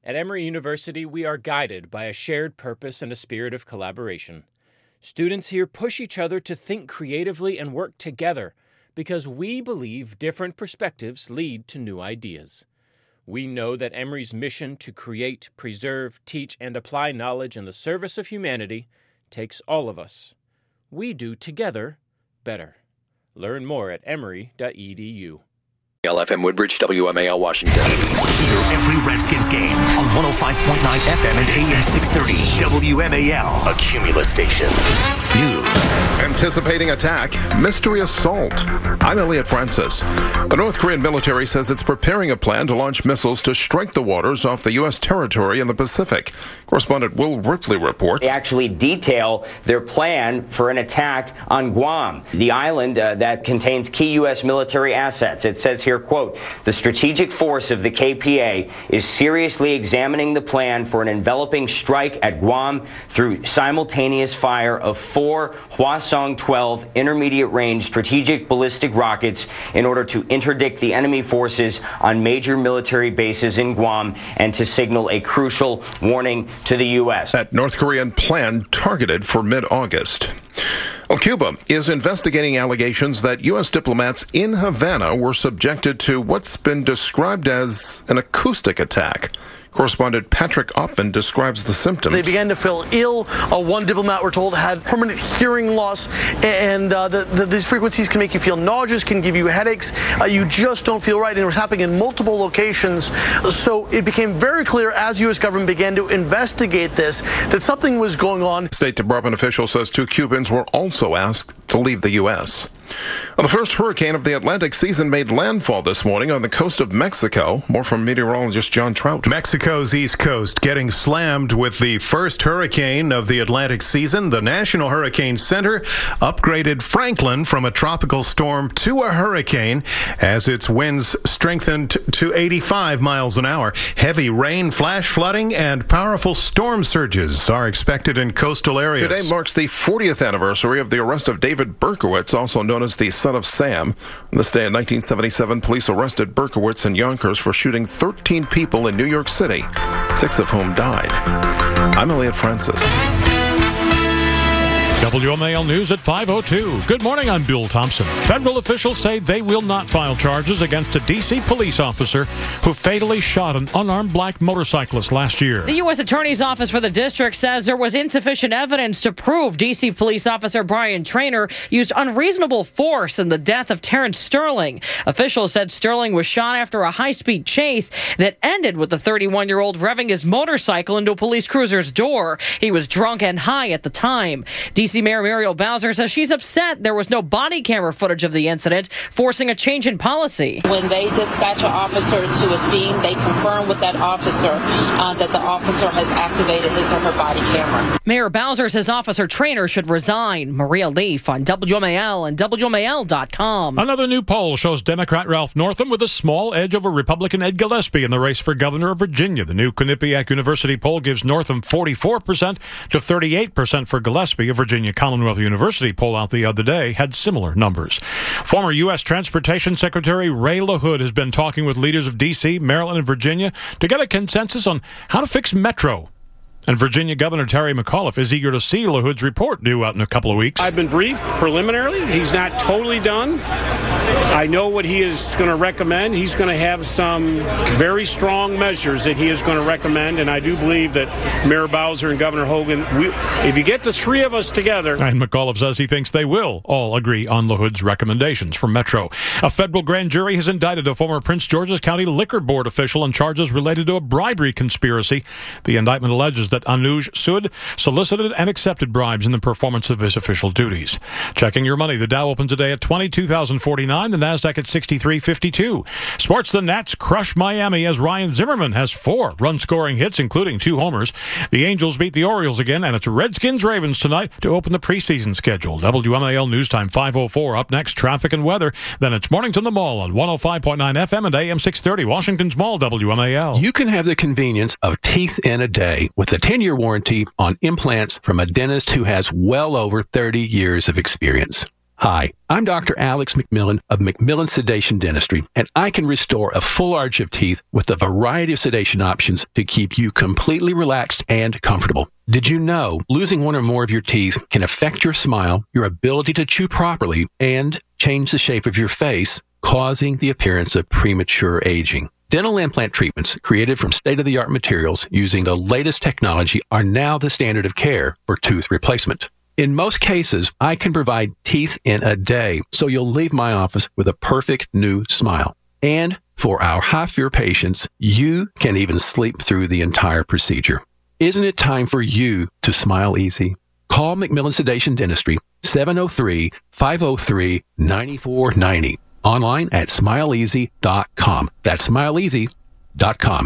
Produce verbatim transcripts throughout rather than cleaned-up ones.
At Emory University, we are guided by a shared purpose and a spirit of collaboration. Students here push each other to think creatively and work together because we believe different perspectives lead to new ideas. We know that Emory's mission to create, preserve, teach, and apply knowledge in the service of humanity takes all of us. We do together better. Learn more at emory dot e d u. L F M Woodbridge, W M A L Washington. Hear every Redskins game on one oh five point nine F M and A M six thirty. W M A L, a Cumulus station. News. Anticipating attack, mystery assault. I'm Elliot Francis. The North Korean military says it's preparing a plan to launch missiles to strike the waters off the U S territory in the Pacific. Correspondent Will Ripley reports. They actually detail their plan for an attack on Guam, the island uh, that contains key U S military assets. It says here, quote, the strategic force of the K P A is seriously examining the plan for an enveloping strike at Guam through simultaneous fire of four Hwasong twelve intermediate-range strategic ballistic rockets in order to interdict the enemy forces on major military bases in Guam and to signal a crucial warning to the U S. That North Korean plan targeted for mid-August. Well, Cuba is investigating allegations that U S diplomats in Havana were subjected to what's been described as an acoustic attack. Correspondent Patrick Oppman describes the symptoms. They began to feel ill. Uh, one diplomat, we're told, had permanent hearing loss, and uh, the, the, these frequencies can make you feel nauseous, can give you headaches. Uh, you just don't feel right, and it was happening in multiple locations. So it became very clear as U S government began to investigate this that something was going on. State Department official says two Cubans were also asked to leave the U S. Well, the first hurricane of the Atlantic season made landfall this morning on the coast of Mexico. More from meteorologist John Trout. Mexico's east coast getting slammed with the first hurricane of the Atlantic season. The National Hurricane Center upgraded Franklin from a tropical storm to a hurricane as its winds strengthened to eighty-five miles an hour. Heavy rain, flash flooding, and powerful storm surges are expected in coastal areas. Today marks the fortieth anniversary of the arrest of David Berkowitz, also known as the Son of Sam. On this day in nineteen seventy-seven, police arrested Berkowitz in Yonkers for shooting thirteen people in New York City, six of whom died. I'm Elliot Francis. W M A L News at five oh two. Good morning, I'm Bill Thompson. Federal officials say they will not file charges against a D C police officer who fatally shot an unarmed black motorcyclist last year. The U S Attorney's Office for the district says there was insufficient evidence to prove D C police officer Brian Traynor used unreasonable force in the death of Terrence Sterling. Officials said Sterling was shot after a high-speed chase that ended with the thirty-one-year-old revving his motorcycle into a police cruiser's door. He was drunk and high at the time. D C Mayor Muriel Bowser says she's upset there was no body camera footage of the incident, forcing a change in policy. When they dispatch an officer to a scene, they confirm with that officer uh, that the officer has activated his or her body camera. Mayor Bowser says Officer Traynor should resign. Maria Leaf on W M A L and W M A L dot com. Another new poll shows Democrat Ralph Northam with a small edge over Republican Ed Gillespie in the race for governor of Virginia. The new Quinnipiac University poll gives Northam forty-four percent to thirty-eight percent for Gillespie. A Virginia Commonwealth University poll out the other day had similar numbers. Former U S Transportation Secretary Ray LaHood has been talking with leaders of D C, Maryland, and Virginia to get a consensus on how to fix Metro. And Virginia Governor Terry McAuliffe is eager to see LaHood's report due out in a couple of weeks. I've been briefed preliminarily. He's not totally done. I know what he is going to recommend. He's going to have some very strong measures that he is going to recommend, and I do believe that Mayor Bowser and Governor Hogan, we, if you get the three of us together... And McAuliffe says he thinks they will all agree on LaHood's recommendations for Metro. A federal grand jury has indicted a former Prince George's County Liquor Board official on charges related to a bribery conspiracy. The indictment alleges that Anuj Sood solicited and accepted bribes in the performance of his official duties. Checking your money, the Dow opens today at twenty-two thousand forty-nine, the Nasdaq at sixty-three fifty-two. Sports, the Nats crush Miami as Ryan Zimmerman has four run-scoring hits, including two homers. The Angels beat the Orioles again, and it's Redskins-Ravens tonight to open the preseason schedule. W M A L News Time five oh four. Up next, traffic and weather. Then it's Mornings in the Mall on one oh five point nine F M and A M six thirty. Washington's Mall, W M A L. You can have the convenience of teeth in a day with a ten-year warranty on implants from a dentist who has well over thirty years of experience. Hi, I'm Doctor Alex McMillan of McMillan Sedation Dentistry, and I can restore a full arch of teeth with a variety of sedation options to keep you completely relaxed and comfortable. Did you know losing one or more of your teeth can affect your smile, your ability to chew properly, and change the shape of your face, causing the appearance of premature aging? Dental implant treatments created from state-of-the-art materials using the latest technology are now the standard of care for tooth replacement. In most cases, I can provide teeth in a day, so you'll leave my office with a perfect new smile. And for our high-fear patients, you can even sleep through the entire procedure. Isn't it time for you to smile easy? Call McMillan Sedation Dentistry, seven oh three, five oh three, nine four nine oh. Online at smile easy dot com. That's smile easy dot com.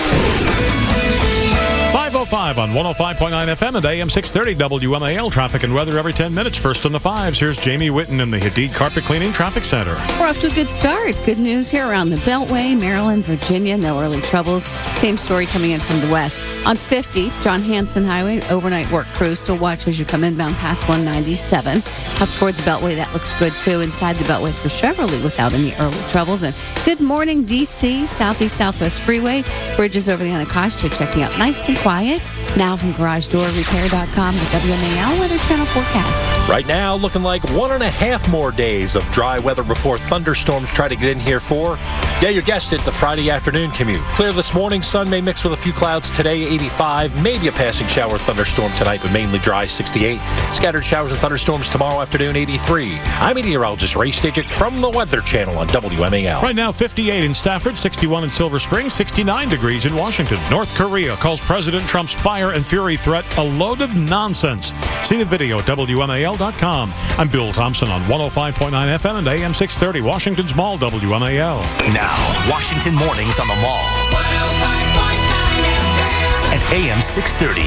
five oh five on one oh five point nine F M and A M six thirty W M A L. Traffic and weather every ten minutes. First on the fives, here's Jamie Witten in the Hadid Carpet Cleaning Traffic Center. We're off to a good start. Good news here around the Beltway, Maryland, Virginia. No early troubles. Same story coming in from the west. On fifty, John Hanson Highway, overnight work crews. Still watch as you come inbound past one ninety-seven. Up toward the Beltway, that looks good too. Inside the Beltway for Chevrolet without any early troubles. And good morning, D C, Southeast Southwest Freeway. Bridges over the Anacostia checking out nice and quiet. Now from garage door repair dot com, the W M A L Weather Channel forecast. Right now, looking like one and a half more days of dry weather before thunderstorms try to get in here for, yeah, you guessed it, the Friday afternoon commute. Clear this morning, sun may mix with a few clouds today, eighty-five, maybe a passing shower thunderstorm tonight, but mainly dry, sixty-eight. Scattered showers and thunderstorms tomorrow afternoon, eighty-three. I'm meteorologist Ray Stajic from the Weather Channel on W M A L. Right now, fifty-eight in Stafford, sixty-one in Silver Spring, sixty-nine degrees in Washington. North Korea calls President Trump's fire and fury threat a load of nonsense. See the video at W M A L dot com. I'm Bill Thompson on one oh five point nine F M and A M six thirty, Washington's Mall, W M A L. Now, Washington Mornings on the Mall. one oh five point nine F M. And A M six thirty.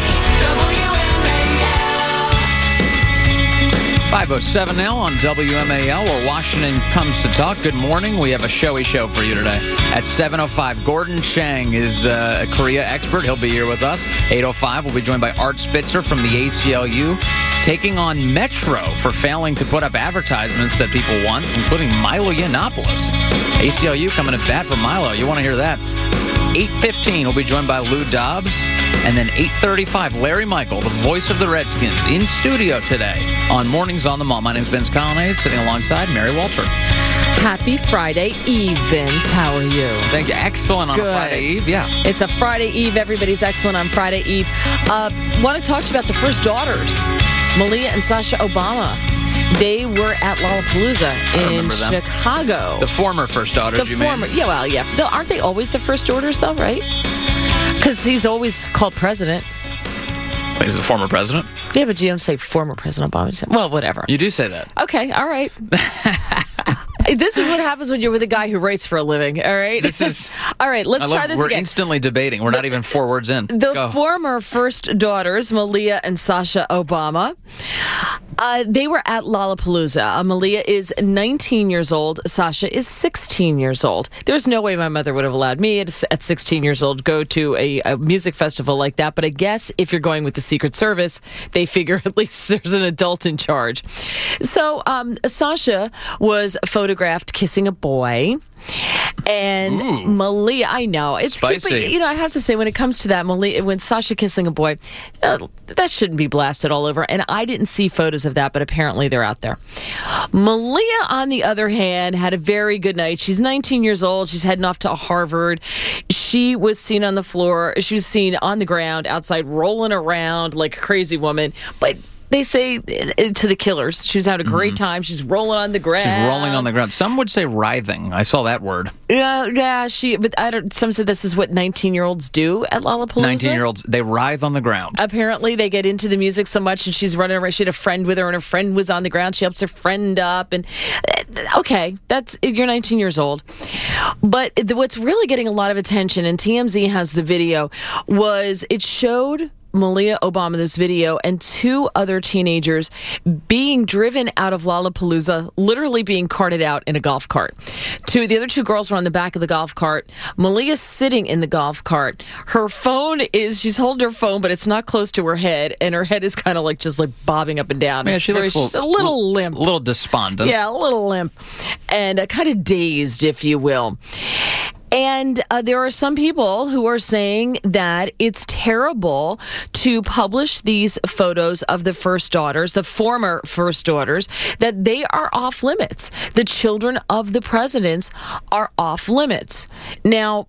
five oh seven now on W M A L, where Washington comes to talk. Good morning. We have a showy show for you today. At seven oh five, Gordon Chang is uh, a Korea expert. He'll be here with us. eight oh five, we'll be joined by Art Spitzer from the A C L U, taking on Metro for failing to put up advertisements that people want, including Milo Yiannopoulos. A C L U coming to bat for Milo. You want to hear that. eight fifteen, we'll be joined by Lou Dobbs. And then eight thirty-five, Larry Michael, the voice of the Redskins, in studio today on Mornings on the Mall. My name's Vince Colonnese, sitting alongside Mary Walter. Happy Friday Eve, Vince. How are you? Thank you. Excellent on Good. a Friday Eve, yeah. It's a Friday Eve. Everybody's excellent on Friday Eve. Uh, want to talk to you about the first daughters, Malia and Sasha Obama. They were at Lollapalooza in Chicago. The former first daughters, the you former, mean? Yeah, well, yeah. Though, aren't they always the first daughters, though, right? Because he's always called president. Wait, he's the former president? Yeah, but you don't say former President Obama. Well, whatever. You do say that. Okay, all right. This is what happens when you're with a guy who writes for a living, all right? This is... all right, let's I try love, this we're again. We're instantly debating. We're the, not even four words in. The Go. former first daughters, Malia and Sasha Obama, uh, they were at Lollapalooza. Uh, Malia is nineteen years old. Sasha is sixteen years old. There's no way my mother would have allowed me at, at sixteen years old go to a, a music festival like that. But I guess if you're going with the Secret Service, they figure at least there's an adult in charge. So um, Sasha was photographed kissing a boy. And Ooh. Malia, I know it's Spicy. cute, but you know I have to say when it comes to that, Malia, when Sasha kissing a boy, uh, that shouldn't be blasted all over. And I didn't see photos of that, but apparently they're out there. Malia, on the other hand, had a very good night. She's nineteen years old. She's heading off to Harvard. She was seen on the floor. She was seen on the ground outside, rolling around like a crazy woman, but. They say to the killers, she was having a great mm-hmm. time. She's rolling on the ground. She's rolling on the ground. Some would say writhing. I saw that word. Yeah, yeah. She, but I don't. Some said this is what nineteen-year-olds do at Lollapalooza. Nineteen-year-olds, they writhe on the ground. Apparently, they get into the music so much, and she's running around. She had a friend with her, and her friend was on the ground. She helps her friend up, and okay, that's you're nineteen years old. But what's really getting a lot of attention, and T M Z has the video, was it showed Malia Obama this video and two other teenagers being driven out of Lollapalooza, literally being carted out in a golf cart. Two, the other two girls were on the back of the golf cart. Malia's sitting in the golf cart. Her phone is, she's holding her phone, but it's not close to her head, and her head is kind of like just like bobbing up and down. Yeah, it's she very, looks a little, a little limp. A little despondent. Yeah, a little limp. And uh, kind of dazed, if you will. And uh, there are some people who are saying that it's terrible to publish these photos of the first daughters, the former first daughters, that they are off limits. The children of the presidents are off limits. Now,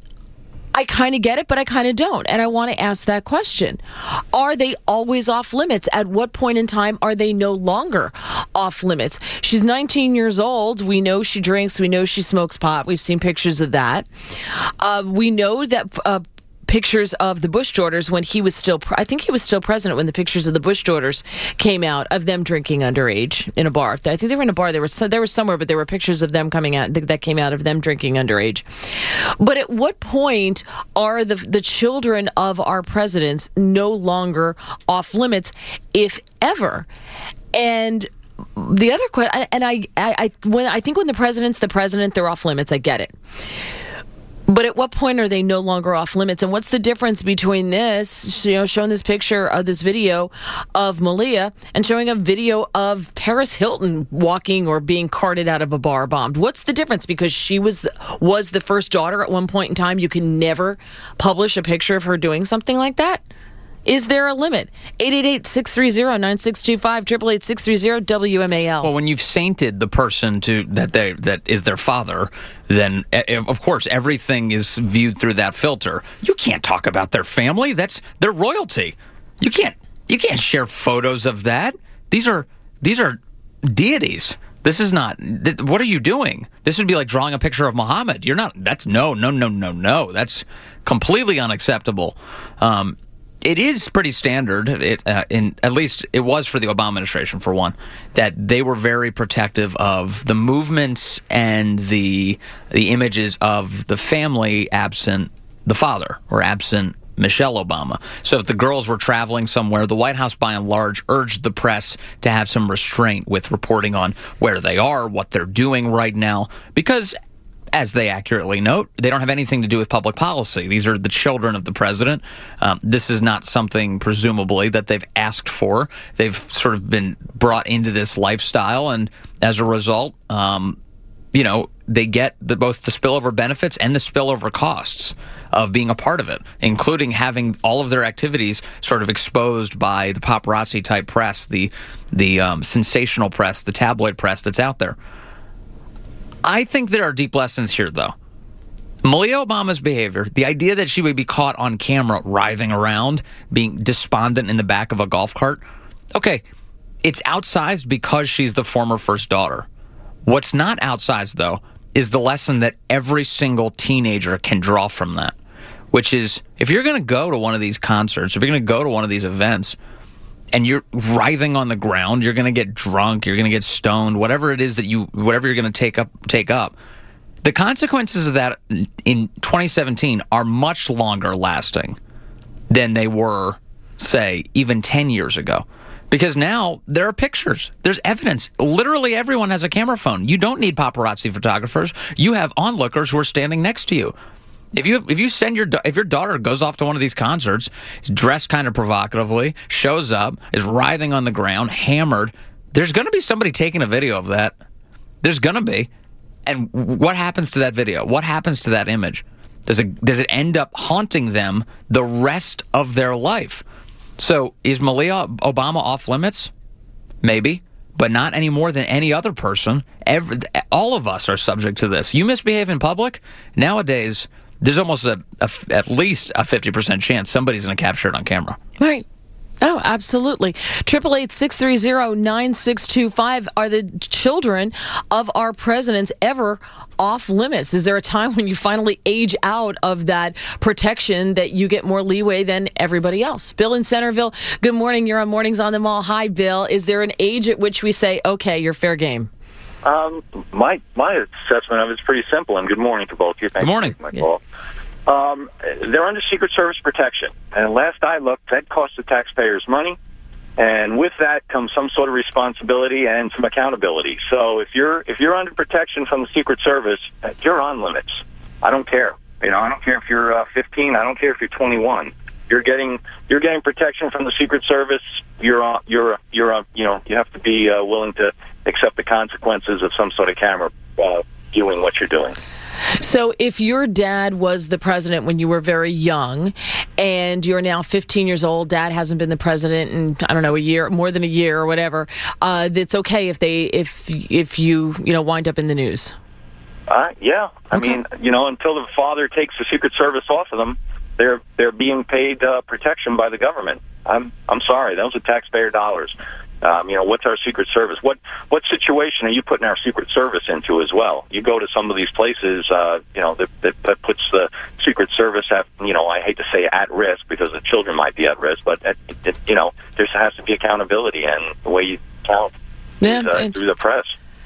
I kind of get it, but I kind of don't. And I want to ask that question. Are they always off limits? At what point in time are they no longer off limits? She's nineteen years old. We know she drinks. We know she smokes pot. We've seen pictures of that. Uh, we know that uh, pictures of the Bush daughters when he was still, pre- I think he was still president when the pictures of the Bush daughters came out of them drinking underage in a bar. I think they were in a bar. They were, so, they were somewhere, but there were pictures of them coming out that came out of them drinking underage. But at what point are the the children of our presidents no longer off limits, if ever? And the other question, and I, I, I, when I think when the president's the president, they're off limits. I get it. But at what point are they no longer off limits? And what's the difference between this, you know, showing this picture of this video of Malia and showing a video of Paris Hilton walking or being carted out of a bar bombed? What's the difference? Because she was the, was the first daughter at one point in time. You can never publish a picture of her doing something like that. Is there a limit? eight eight eight, six three zero, nine six two five, eight eight eight, six three zero, W M A L. Well, when you've sainted the person to that they that is their father, then of course everything is viewed through that filter. You can't talk about their family. That's their royalty. You can't you can't share photos of that. These are these are deities. This is not. Th- what are you doing? This would be like drawing a picture of Muhammad. You're not. That's no no no no no. That's completely unacceptable. Um, It is pretty standard, it, uh, in at least it was for the Obama administration, for one, that they were very protective of the movements and the the images of the family absent the father or absent Michelle Obama. So if the girls were traveling somewhere, the White House, by and large, urged the press to have some restraint with reporting on where they are, what they're doing right now, because as they accurately note, they don't have anything to do with public policy. These are the children of the president. Um, this is not something, presumably, that they've asked for. They've sort of been brought into this lifestyle, and as a result, um, you know, they get the, both the spillover benefits and the spillover costs of being a part of it, including having all of their activities sort of exposed by the paparazzi-type press, the, the um, sensational press, the tabloid press that's out there. I think there are deep lessons here, though. Malia Obama's behavior, the idea that she would be caught on camera writhing around, being despondent in the back of a golf cart, okay, it's outsized because she's the former first daughter. What's not outsized, though, is the lesson that every single teenager can draw from that, which is if you're going to go to one of these concerts, if you're going to go to one of these events, and you're writhing on the ground, you're going to get drunk, you're going to get stoned, whatever it is that you, whatever you're going to take up, take up. The consequences of that in twenty seventeen are much longer lasting than they were, say, even ten years ago. Because now there are pictures, there's evidence. Literally everyone has a camera phone. You don't need paparazzi photographers. You have onlookers who are standing next to you. If you if you send your if your daughter goes off to one of these concerts, is dressed kind of provocatively, shows up, is writhing on the ground, hammered, there's going to be somebody taking a video of that. There's going to be. And what happens to that video? What happens to that image? Does it does it end up haunting them the rest of their life? So is Malia Obama off limits? Maybe, but not any more than any other person. Every, all of us are subject to this. You misbehave in public, nowadays there's almost a, a at least a fifty percent chance somebody's going to capture it on camera. Right. Oh, absolutely. Triple eight six three zero nine six two five. Are the children of our presidents ever off limits? Is there a time when you finally age out of that protection that you get more leeway than everybody else? Bill in Centerville, good morning. You're on Mornings on the Mall. Hi, Bill. Is there an age at which we say, okay, you're fair game? Um, my my assessment of it is pretty simple, and good morning to both of you. Thanks good morning. for taking my call. Um, they're under Secret Service protection. And last I looked, that costs the taxpayers money. And with that comes some sort of responsibility and some accountability. So if you're if you're under protection from the Secret Service, you're on limits. I don't care. You know, I don't care if you're uh, fifteen. I don't care if you're twenty-one. You're getting you're getting protection from the Secret Service. You're uh, you're you're uh, you know you have to be uh, willing to accept the consequences of some sort of camera uh, viewing what you're doing. So if your dad was the president when you were very young and you're now fifteen years old, dad hasn't been the president in, I don't know, a year, more than a year or whatever, uh, it's okay if they, if, if you, you know, wind up in the news. Uh, yeah. I Okay. mean, you know, until the father takes the Secret Service off of them, they're, they're being paid uh, protection by the government. I'm, I'm sorry. Those are taxpayer dollars. Um, you know, what's our Secret Service? What what situation are you putting our Secret Service into as well? You go to some of these places, uh, you know, that, that, that puts the Secret Service at, you know, I hate to say at risk because the children might be at risk, but, at, it, you know, there has to be accountability, and the way you count Yeah, is uh, and- through the press.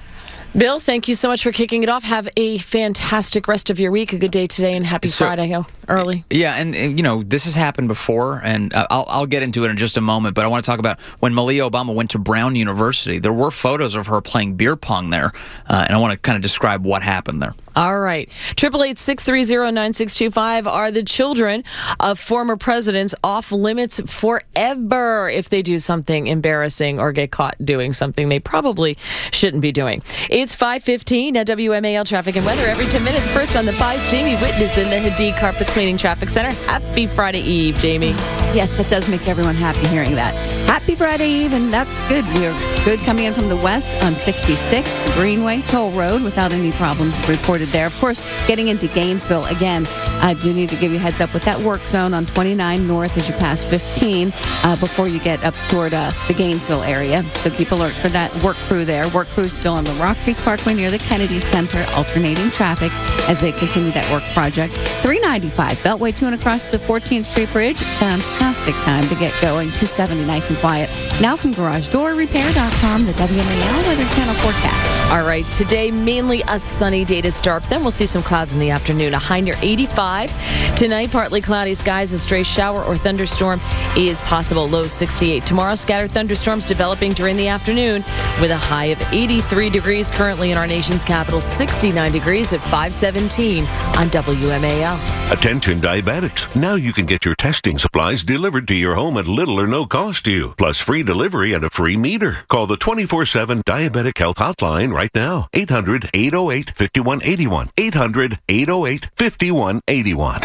Bill, thank you so much for kicking it off. Have a fantastic rest of your week. A good day today, and happy So- Friday. Oh, early. Yeah, and, and, you know, this has happened before, and uh, I'll, I'll get into it in just a moment, but I want to talk about when Malia Obama went to Brown University. There were photos of her playing beer pong there, uh, and I want to kind of describe what happened there. All right. Triple eight six three zero nine six two five. Are the children of former presidents off limits forever if they do something embarrassing or get caught doing something they probably shouldn't be doing? It's five fifteen at W M A L Traffic and Weather. Every ten minutes. First on the five, Jamie Witness in the Hadid Carpet Cleaning Traffic Center. Happy Friday Eve, Jamie. Yes, that does make everyone happy hearing that. Happy Friday Eve, and that's good. We're good coming in from the west on sixty-six, the Greenway Toll Road, without any problems reported there. Of course, getting into Gainesville, again, I do need to give you a heads up with that work zone on twenty-nine north as you pass fifteen uh, before you get up toward uh, the Gainesville area. So keep alert for that work crew there. Work crew still on the Rock Creek Parkway near the Kennedy Center, alternating traffic as they continue that work project. three ninety-five, Beltway two and across the fourteenth Street Bridge. Fantastic time to get going. two seventy, nice and quiet. Now from garage door repair dot com, the W M A L Weather Channel forecast. All right, today mainly a sunny day to start. Then we'll see some clouds in the afternoon. A high near eighty-five. Tonight, partly cloudy skies. A stray shower or thunderstorm is possible. Low sixty-eight. Tomorrow, scattered thunderstorms developing during the afternoon with a high of eighty-three degrees currently in our nation's capital. sixty-nine degrees at five seventeen on W M A L. Attention diabetics. Now you can get your testing supplies delivered to your home at little or no cost to you, plus free delivery and a free meter. Call the twenty-four seven Diabetic Health Hotline right now. eight hundred, eight oh eight, five one eight one. eight hundred, eight oh eight, five one eight one.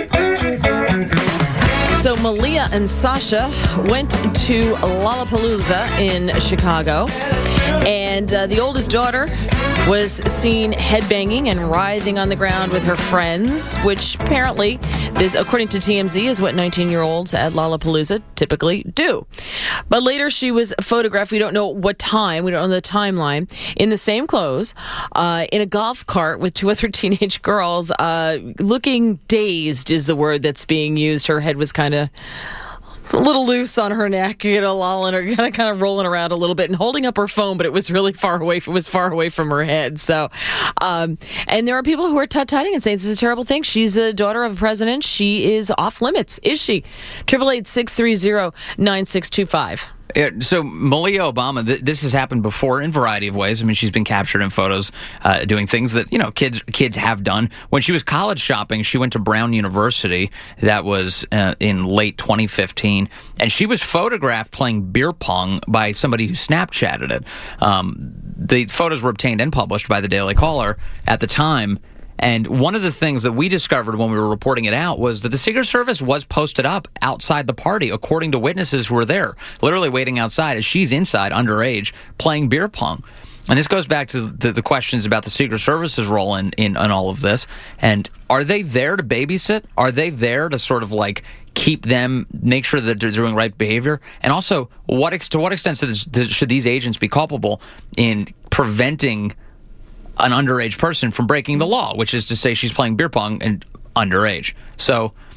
So Malia and Sasha went to Lollapalooza in Chicago, and uh, the oldest daughter was seen headbanging and writhing on the ground with her friends, which apparently, this, according to T M Z, is what nineteen-year-olds at Lollapalooza typically do. But later she was photographed, we don't know what time, we don't know the timeline, in the same clothes, uh, in a golf cart with two other teenage girls, uh, looking dazed is the word that's being used. Her head was kind of a little loose on her neck, you know, lolling her, kind of, kind of rolling around a little bit and holding up her phone, but it was really far away. It was far away from her head. So, um, and there are people who are tut-tutting and saying this is a terrible thing. She's a daughter of a president. She is off limits. Is she? Triple eight six three zero nine six two five. Yeah, so Malia Obama, th- this has happened before in a variety of ways. I mean, she's been captured in photos uh, doing things that, you know, kids kids have done. When she was college shopping, she went to Brown University. That was uh, in late twenty fifteen. And she was photographed playing beer pong by somebody who Snapchatted it. Um, the photos were obtained and published by the Daily Caller at the time. And one of the things that we discovered when we were reporting it out was that the Secret Service was posted up outside the party, according to witnesses who were there, literally waiting outside as she's inside, underage, playing beer pong. And this goes back to the, the questions about the Secret Service's role in, in, in all of this. And are they there to babysit? Are they there to sort of like keep them, make sure that they're doing right behavior? And also, what ex- to what extent should, should these agents be culpable in preventing an underage person from breaking the law, which is to say she's playing beer pong and underage? So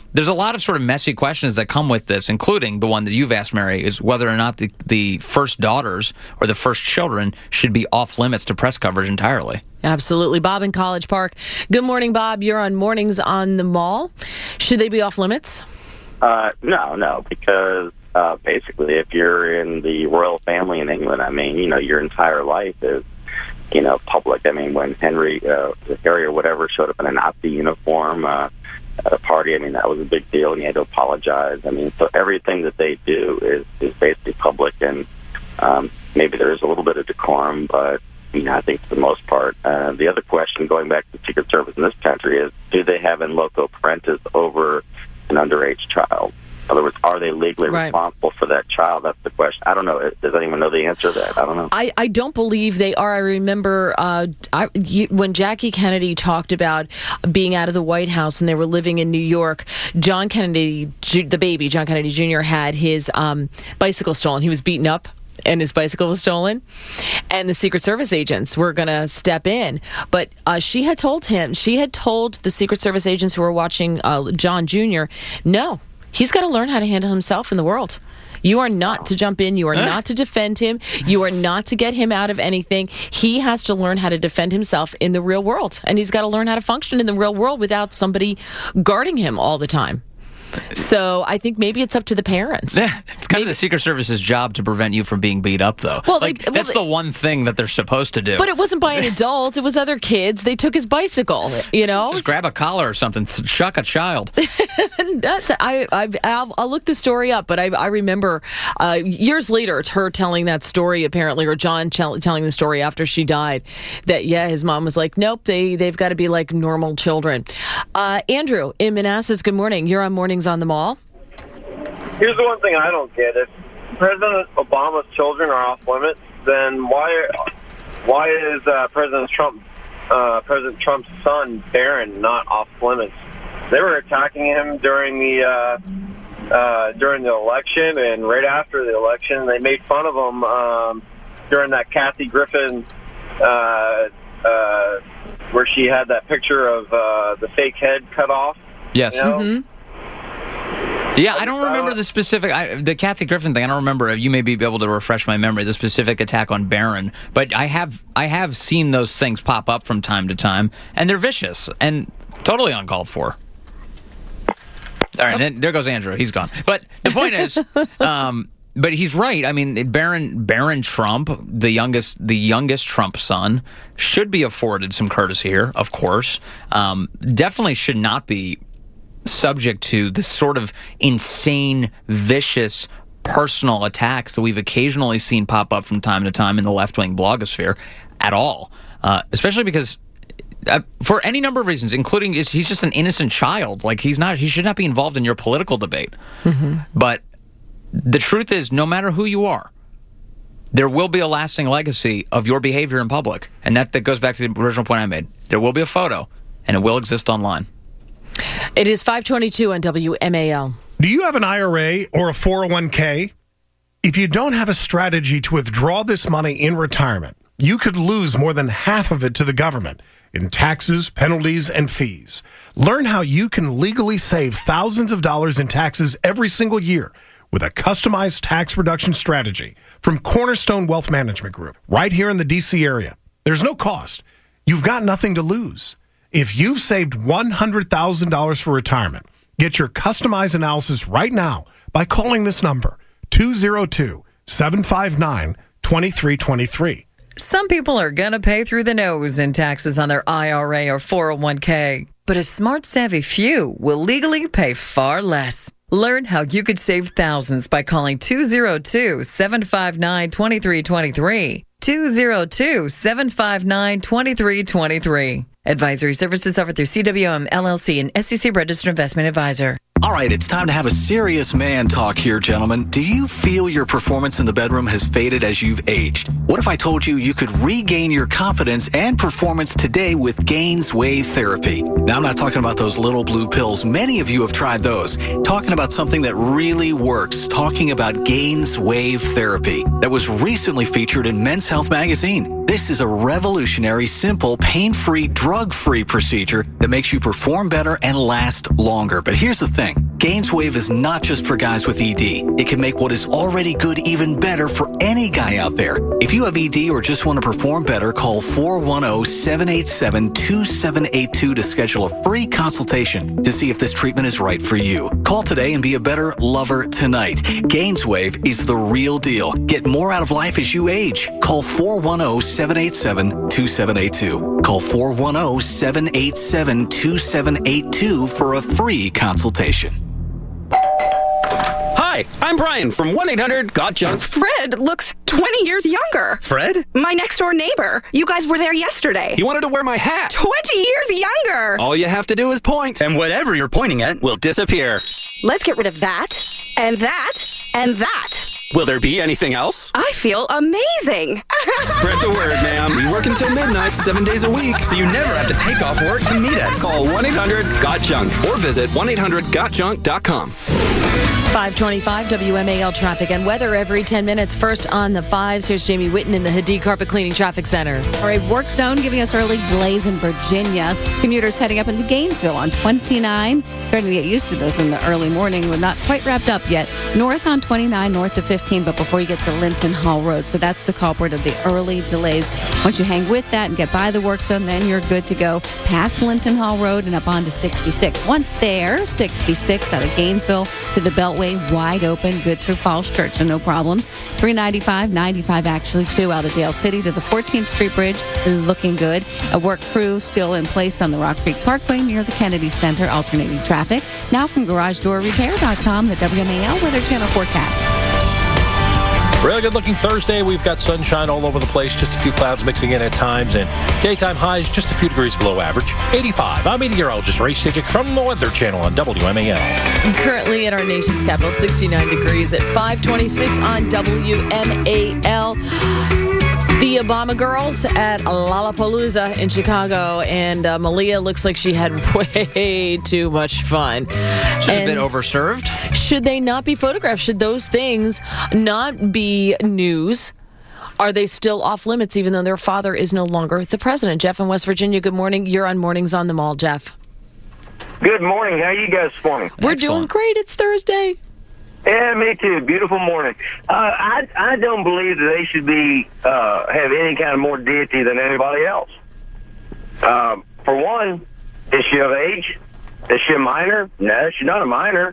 there's a lot of sort of messy questions that come with this, including the one that you've asked, Mary, is whether or not the, the first daughters or the first children should be off limits to press coverage entirely. Absolutely. Bob in College Park. Good morning, Bob. You're on Mornings on the Mall. Should they be off limits? Uh, no, no, because uh, basically if you're in the royal family in England, I mean, you know, your entire life is, you know, public. I mean, when Henry, uh, Harry or whatever showed up in a Nazi uniform uh, at a party, I mean, that was a big deal, and he had to apologize. I mean, so everything that they do is, is basically public, and um, maybe there is a little bit of decorum, but, you know, I think for the most part. Uh, the other question, going back to the Secret Service in this country, is do they have in loco parentis over an underage child? In other words, are they legally right. responsible for that child? That's the question. I don't know. Does anyone know the answer to that? I don't know. I, I don't believe they are. I remember uh, I, you, when Jackie Kennedy talked about being out of the White House and they were living in New York, John Kennedy, the baby, John Kennedy Junior, had his um, bicycle stolen. He was beaten up, and his bicycle was stolen, and the Secret Service agents were going to step in. But uh, she had told him, she had told the Secret Service agents who were watching uh, John Junior, no, he's got to learn how to handle himself in the world. You are not to jump in. You are not to defend him. You are not to get him out of anything. He has to learn how to defend himself in the real world, and he's got to learn how to function in the real world without somebody guarding him all the time. So I think maybe it's up to the parents. Yeah, it's kind maybe. of the Secret Service's job to prevent you from being beat up, though. Well, like, they, well that's they, the one thing that they're supposed to do. But it wasn't by an adult. It was other kids. They took his bicycle, you know? Just grab a collar or something. Chuck a child. That's, I, I, I'll, I'll look the story up, but I, I remember uh, years later, it's her telling that story, apparently, or John tell, telling the story after she died, that, yeah, his mom was like, nope, they, they've got to be like normal children. Uh, Andrew in Manassas, good morning. You're on Mornings on the Mall. Here's the one thing I don't get. If President Obama's children are off limits, then why why is uh, President Trump uh, President Trump's son Barron not off limits? They were attacking him during the uh, uh, during the election, and right after the election, they made fun of him um, during that Kathy Griffin, uh, uh, where she had that picture of uh, the fake head cut off. Yes. You know? Mm-hmm. Yeah, I don't remember the specific, I, the Kathy Griffin thing. I don't remember. You may be able to refresh my memory, the specific attack on Barron. But I have I have seen those things pop up from time to time, and they're vicious and totally uncalled for. All right, then there goes Andrew. He's gone. But the point is, um, but he's right. I mean, Barron Barron Trump, the youngest the youngest Trump son, should be afforded some courtesy here, of course. Um, definitely should not be subject to the sort of insane, vicious, personal attacks that we've occasionally seen pop up from time to time in the left-wing blogosphere at all. Uh, especially because, uh, for any number of reasons, including is he's just an innocent child. Like, he's not, he should not be involved in your political debate. Mm-hmm. But the truth is, no matter who you are, there will be a lasting legacy of your behavior in public. And that, that goes back to the original point I made. There will be a photo, and it will exist online. It is five twenty-two on W M A L. Do you have an I R A or a four oh one k? If you don't have a strategy to withdraw this money in retirement, you could lose more than half of it to the government in taxes, penalties, and fees. Learn how you can legally save thousands of dollars in taxes every single year with a customized tax reduction strategy from Cornerstone Wealth Management Group, right here in the D C area. There's no cost. You've got nothing to lose. If you've saved one hundred thousand dollars for retirement, get your customized analysis right now by calling this number, two oh two, seven five nine, two three two three. Some people are going to pay through the nose in taxes on their I R A or four oh one k, but a smart, savvy few will legally pay far less. Learn how you could save thousands by calling two oh two, seven five nine, two three two three. two oh two, seven five nine, two three two three. Advisory services offered through C W M L L C and S E C Registered Investment Advisor. All right, it's time to have a serious man talk here, gentlemen. Do you feel your performance in the bedroom has faded as you've aged? What if I told you you could regain your confidence and performance today with Gains Wave Therapy? Now, I'm not talking about those little blue pills. Many of you have tried those. Talking about something that really works. Talking about Gains Wave Therapy that was recently featured in Men's Health magazine. This This is a revolutionary, simple, pain-free, drug-free procedure that makes you perform better and last longer. But here's the thing. Gainswave is not just for guys with E D. It can make what is already good even better for any guy out there. If you have E D or just want to perform better, call four one zero, seven eight seven, two seven eight two to schedule a free consultation to see if this treatment is right for you. Call today and be a better lover tonight. Gainswave is the real deal. Get more out of life as you age. Call four one zero, seven eight seven, two seven eight two. Call four one zero, seven eight seven, two seven eight two for a free consultation. Hi, I'm Brian from one eight hundred got junk. Fred looks twenty years younger. Fred? My next door neighbor. You guys were there yesterday. He wanted to wear my hat. twenty years younger. All you have to do is point, and whatever you're pointing at will disappear. Let's get rid of that, and that, and that. Will there be anything else? I feel amazing. Spread the word, ma'am. We work until midnight, seven days a week, so you never have to take off work to meet us. Call one eight hundred got junk or visit one eight hundred got junk dot com. five twenty-five W M A L traffic and weather every ten minutes. First on the fives, here's Jamie Whitten in the Hadid Carpet Cleaning Traffic Center. All right, work zone giving us early delays in Virginia. Commuters heading up into Gainesville on twenty-nine. Starting to get used to those in the early morning. We're not quite wrapped up yet. North on twenty-nine, north to fifteen, but before you get to Linton Hall Road. So that's the culprit of the early delays. Once you hang with that and get by the work zone, then you're good to go past Linton Hall Road and up onto sixty-six. Once there, sixty-six out of Gainesville to the Beltway, wide open, good through Falls Church, so no problems. three ninety-five, ninety-five actually, too, out of Dale City to the fourteenth Street Bridge, looking good. A work crew still in place on the Rock Creek Parkway near the Kennedy Center, alternating traffic. Now from garage door repair dot com, the W M A L Weather Channel forecast. Really good looking Thursday. We've got sunshine all over the place, just a few clouds mixing in at times, and daytime highs just a few degrees below average. eighty-five. I'm meteorologist Ray Sidgwick from the Weather Channel on W M A L. Currently at our nation's capital, sixty-nine degrees at five twenty-six on W M A L. The Obama girls at Lollapalooza in Chicago, and uh, Malia looks like she had way too much fun. Should have been overserved? Should they not be photographed? Should those things not be news? Are they still off limits even though their father is no longer the president? Jeff in West Virginia, good morning. You're on Mornings on the Mall, Jeff. Good morning. How are you guys this morning? We're Excellent. doing great. It's Thursday. Yeah, me too. Beautiful morning. Uh, I I don't believe that they should be uh, have any kind of more deity than anybody else. Uh, for one, is she of age? Is she a minor? No, she's not a minor.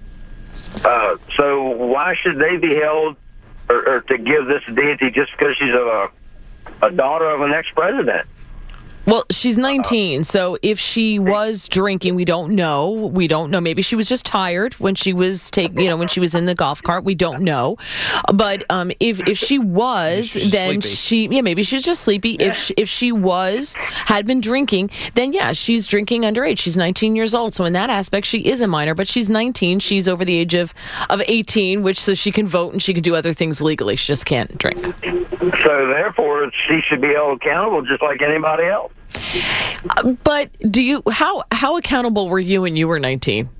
Uh, so why should they be held or, or to give this deity just because she's a a daughter of an ex-president? Well, she's nineteen, so if she was drinking, we don't know. We don't know. Maybe she was just tired when she was take, you know, when she was in the golf cart. We don't know. But um, if if she was, then sleepy. she, yeah, maybe she's just sleepy. Yeah. If she, if she was had been drinking, then yeah, she's drinking underage. She's nineteen years old, so in that aspect, she is a minor. But she's nineteen. She's over the age of of eighteen, which so she can vote and she can do other things legally. She just can't drink. So therefore, she should be held accountable just like anybody else. Uh, but do you how how accountable were you when you were nineteen?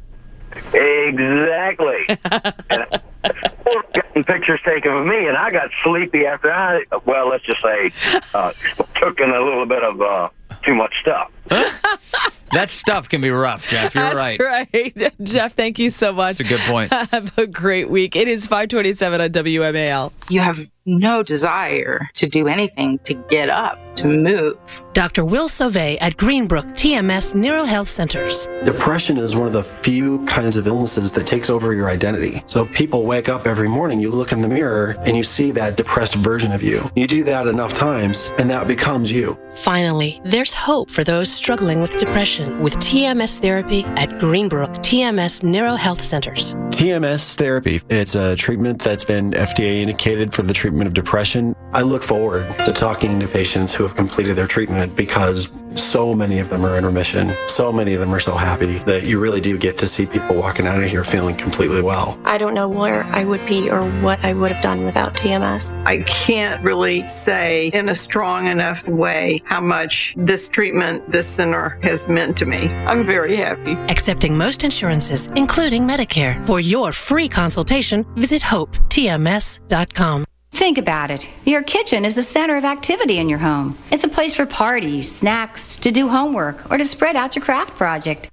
Exactly. And getting pictures taken of me, and I got sleepy after I well, let's just say uh, took in a little bit of uh, too much stuff. That stuff can be rough, Jeff. You're That's right. right. Jeff, thank you so much. That's a good point. Have a great week. It is five twenty-seven on W M A L. You have no desire to do anything to get up, to move. Doctor Will Sauvé at Greenbrook T M S NeuroHealth Centers. Depression is one of the few kinds of illnesses that takes over your identity. So people wake up every morning, you look in the mirror, and you see that depressed version of you. You do that enough times, and that becomes you. Finally, there's hope for those struggling with depression with T M S therapy at Greenbrook T M S NeuroHealth Centers. T M S therapy, it's a treatment that's been F D A indicated for the treatment of depression. I look forward to talking to patients who have completed their treatment because so many of them are in remission. So many of them are so happy that you really do get to see people walking out of here feeling completely well. I don't know where I would be or what I would have done without T M S. I can't really say in a strong enough way how much this treatment, this center has meant to me. I'm very happy. Accepting most insurances, including Medicare. For your free consultation, visit hope T M S dot com. Think about it. Your kitchen is the center of activity in your home. It's a place for parties, snacks, to do homework, or to spread out your craft project.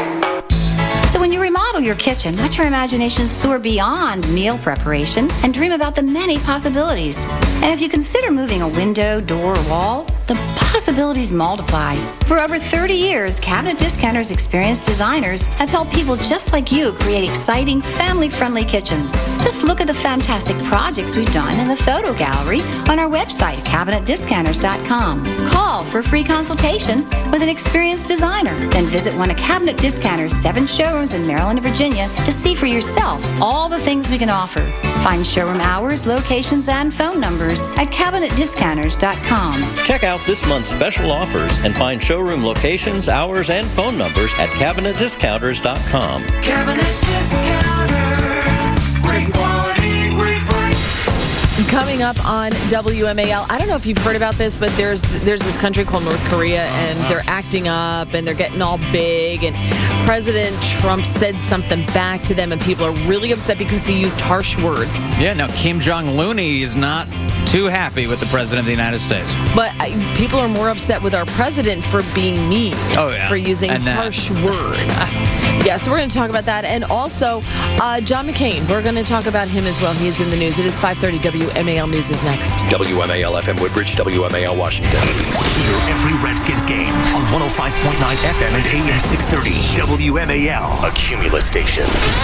So when you remodel your kitchen, let your imagination soar beyond meal preparation and dream about the many possibilities. And if you consider moving a window, door, or wall, the possibilities multiply. For over thirty years, Cabinet Discounter's experienced designers have helped people just like you create exciting, family-friendly kitchens. Just look at the fantastic projects we've done in the photo gallery on our website, cabinet discounters dot com. Call for a free consultation with an experienced designer. Then visit one of Cabinet Discounter's seven showrooms in Maryland and Virginia to see for yourself all the things we can offer. Find showroom hours, locations, and phone numbers at cabinet discounters dot com. Check out this month's special offers and find showroom locations, hours, and phone numbers at cabinet discounters dot com. Cabinet Discounters. Great quality, great price. Coming up on W M A L, I don't know if you've heard about this, but there's there's this country called North Korea, and they're acting up, and they're getting all big, and President Trump said something back to them, and people are really upset because he used harsh words. Yeah, no, Kim Jong-un is not too happy with the President of the United States. But uh, people are more upset with our president for being mean, oh, yeah. for using and harsh words. Yeah, so we're going to talk about that. And also, uh, John McCain, we're going to talk about him as well. He's in the news. It is five thirty. W M A L News is next. W M A L F M Woodbridge, W M A L Washington. Hear every Redskins game on one oh five point nine F M and A M six thirty. W M A L, a Cumulus station.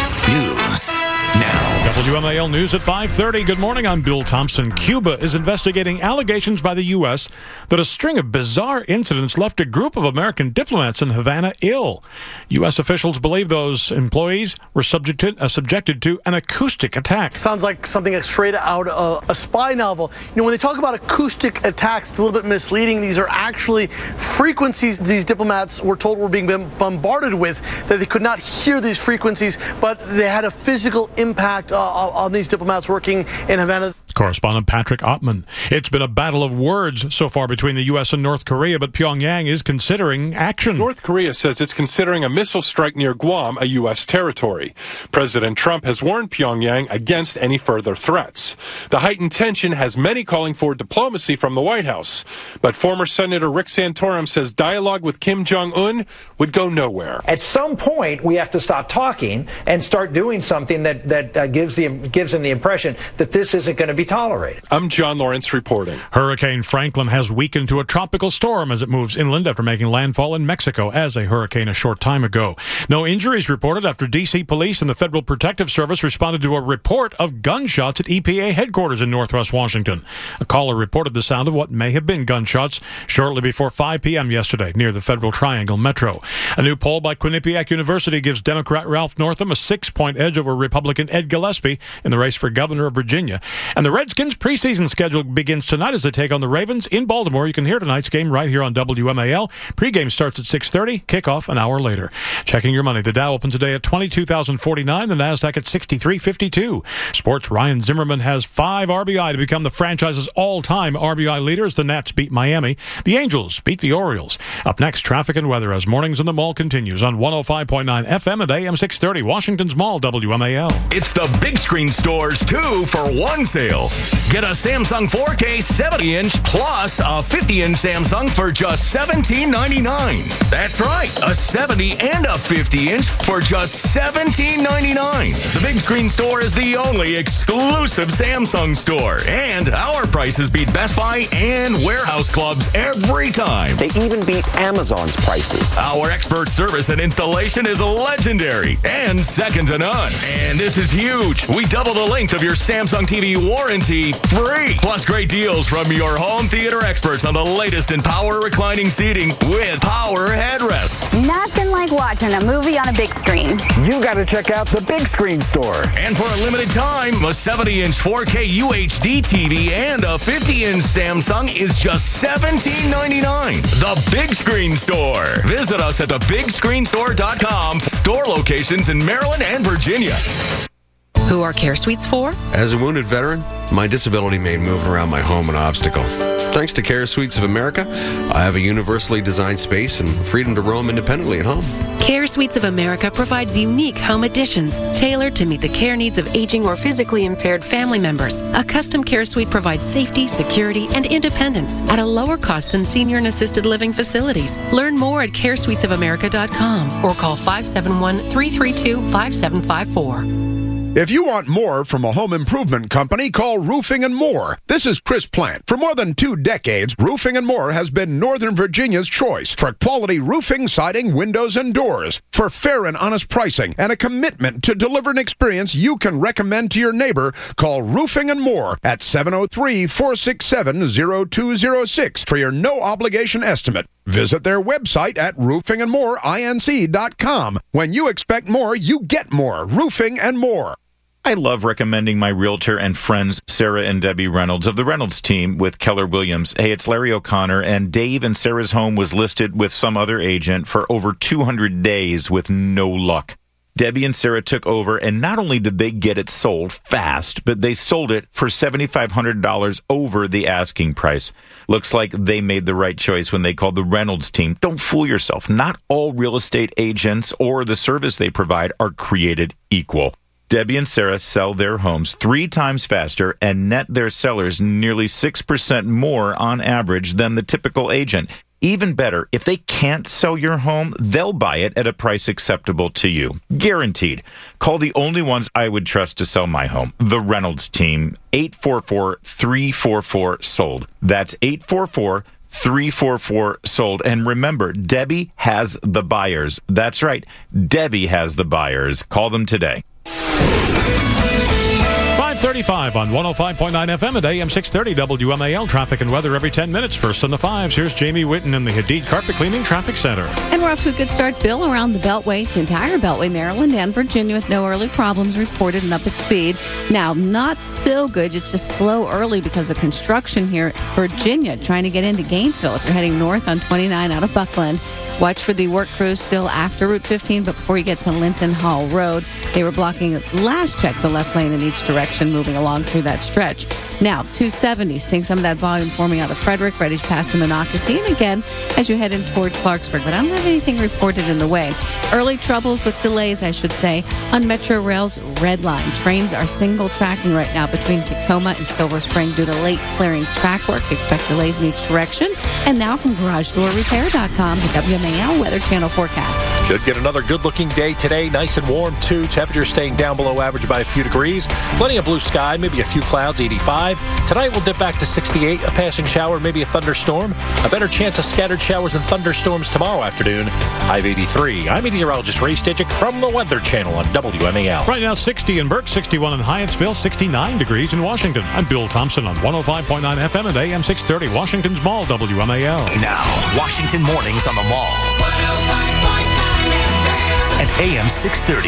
News now. W M A L News at five thirty. Good morning, I'm Bill Thompson. Cuba is investigating allegations by the U S that a string of bizarre incidents left a group of American diplomats in Havana ill. U S officials believe those employees were subjected, uh, subjected to an acoustic attack. Sounds like something straight out of a spy novel. You know, when they talk about acoustic attacks, it's a little bit misleading. These are actually frequencies these diplomats were told were being bombarded with, that they could not hear these frequencies, but they had a physical impact uh, on these diplomats working in Havana. Correspondent Patrick Ottman. It's been a battle of words so far between the U S and North Korea, but Pyongyang is considering action. North Korea says it's considering a missile strike near Guam, a U S territory. President Trump has warned Pyongyang against any further threats. The heightened tension has many calling for diplomacy from the White House. But former Senator Rick Santorum says dialogue with Kim Jong-un would go nowhere. At some point, we have to stop talking and start doing something that, that uh, gives, the, gives them the impression that this isn't going to be tolerated. I'm John Lawrence reporting. Hurricane Franklin has weakened to a tropical storm as it moves inland after making landfall in Mexico as a hurricane a short time ago. No injuries reported after D C police and the Federal Protective Service responded to a report of gunshots at E P A headquarters in Northwest Washington. A caller reported the sound of what may have been gunshots shortly before five p.m. yesterday near the Federal Triangle Metro. A new poll by Quinnipiac University gives Democrat Ralph Northam a six-point edge over Republican Ed Gillespie in the race for governor of Virginia. And the Redskins preseason schedule begins tonight as they take on the Ravens in Baltimore. You can hear tonight's game right here on W M A L. Pre-game starts at six thirty, kickoff an hour later. Checking your money. The Dow opens today at twenty-two thousand forty-nine, the NASDAQ at sixty-three fifty-two. Sports, Ryan Zimmerman has five R B I to become the franchise's all-time R B I leaders. The Nats beat Miami. The Angels beat the Orioles. Up next, traffic and weather as Mornings in the Mall continues on one oh five point nine F M and A M six thirty, Washington's Mall, W M A L. It's the big screen stores two for one sale. Get a Samsung four K seventy inch plus a fifty inch Samsung for just seventeen ninety-nine. That's right, a seventy and a fifty inch for just seventeen ninety-nine. The big screen store is the only exclusive Samsung store, and our prices beat Best Buy and warehouse clubs every time. They even beat Amazon's prices. Our expert service and installation is legendary and second to none. And this is huge. We double the length of your Samsung T V warranty free. Plus great deals from your home theater experts on the latest in power reclining seating with power headrests. Nothing like watching a movie on a big screen. You got to check out the big screen store. And for a limited time, a seventy inch four K U H D T V and a fifty inch Samsung is just seventeen ninety-nine. The Big Screen Store. Visit us at the big screen store dot com. Store locations in Maryland and Virginia. Who are Care Suites for? As a wounded veteran, my disability made moving around my home an obstacle. Thanks to Care Suites of America, I have a universally designed space and freedom to roam independently at home. Care Suites of America provides unique home additions tailored to meet the care needs of aging or physically impaired family members. A custom care suite provides safety, security, and independence at a lower cost than senior and assisted living facilities. Learn more at care suites of america dot com or call five seven one, three three two, five seven five four. If you want more from a home improvement company, call Roofing and More. This is Chris Plant. For more than two decades, Roofing and More has been Northern Virginia's choice for quality roofing, siding, windows, and doors. For fair and honest pricing and a commitment to deliver an experience you can recommend to your neighbor, call Roofing and More at seven oh three, four six seven, oh two oh six for your no-obligation estimate. Visit their website at roofing and more inc dot com. When you expect more, you get more. Roofing and More. I love recommending my realtor and friends, Sarah and Debbie Reynolds of the Reynolds team with Keller Williams. Hey, it's Larry O'Connor, and Dave and Sarah's home was listed with some other agent for over two hundred days with no luck. Debbie and Sarah took over, and not only did they get it sold fast, but they sold it for seven thousand five hundred dollars over the asking price. Looks like they made the right choice when they called the Reynolds team. Don't fool yourself. Not all real estate agents or the service they provide are created equal. Debbie and Sarah sell their homes three times faster and net their sellers nearly six percent more on average than the typical agent. Even better, if they can't sell your home, they'll buy it at a price acceptable to you. Guaranteed. Call the only ones I would trust to sell my home, the Reynolds team, eight four four, three four four, sold. That's eight four four, three four four, sold. And remember, Debbie has the buyers. That's right. Debbie has the buyers. Call them today. five thirty-five on one oh five point nine F M and A M six thirty W M A L. Traffic and weather every ten minutes. First on the fives, here's Jamie Whitten in the Hadid Carpet Cleaning Traffic Center. And we're off to a good start, Bill, around the Beltway, the entire Beltway, Maryland and Virginia, with no early problems reported and up at speed. Now, not so good. It's just slow early because of construction here at Virginia, trying to get into Gainesville. If you're heading north on twenty-nine out of Buckland, watch for the work crews still after Route fifteen, but before you get to Linton Hall Road, they were blocking, last check, the left lane in each direction, moving along through that stretch. Now, two seventy, seeing some of that volume forming out of Frederick, ready past the Monocacy, and again, as you head in toward Clarksburg. But I don't have anything reported in the way. Early troubles with delays, I should say, on Metro Rail's Red Line. Trains are single tracking right now between Tacoma and Silver Spring due to late clearing track work. Expect delays in each direction. And now from garage door repair dot com, the W M A L Weather Channel forecast. Should get another good-looking day today. Nice and warm, too. Temperature staying down below average by a few degrees. Plenty of blue sky, maybe a few clouds, eighty-five. Tonight we'll dip back to sixty-eight. A passing shower, maybe a thunderstorm. A better chance of scattered showers and thunderstorms tomorrow afternoon. High of eighty-three. I'm meteorologist Ray Stidgick from the Weather Channel on W M A L. Right now, sixty in Burke, sixty-one in Hyattsville, sixty-nine degrees in Washington. I'm Bill Thompson on one oh five point nine F M and A M six thirty, Washington's Mall, W M A L. Now, Washington Mornings on the Mall. And A M six thirty.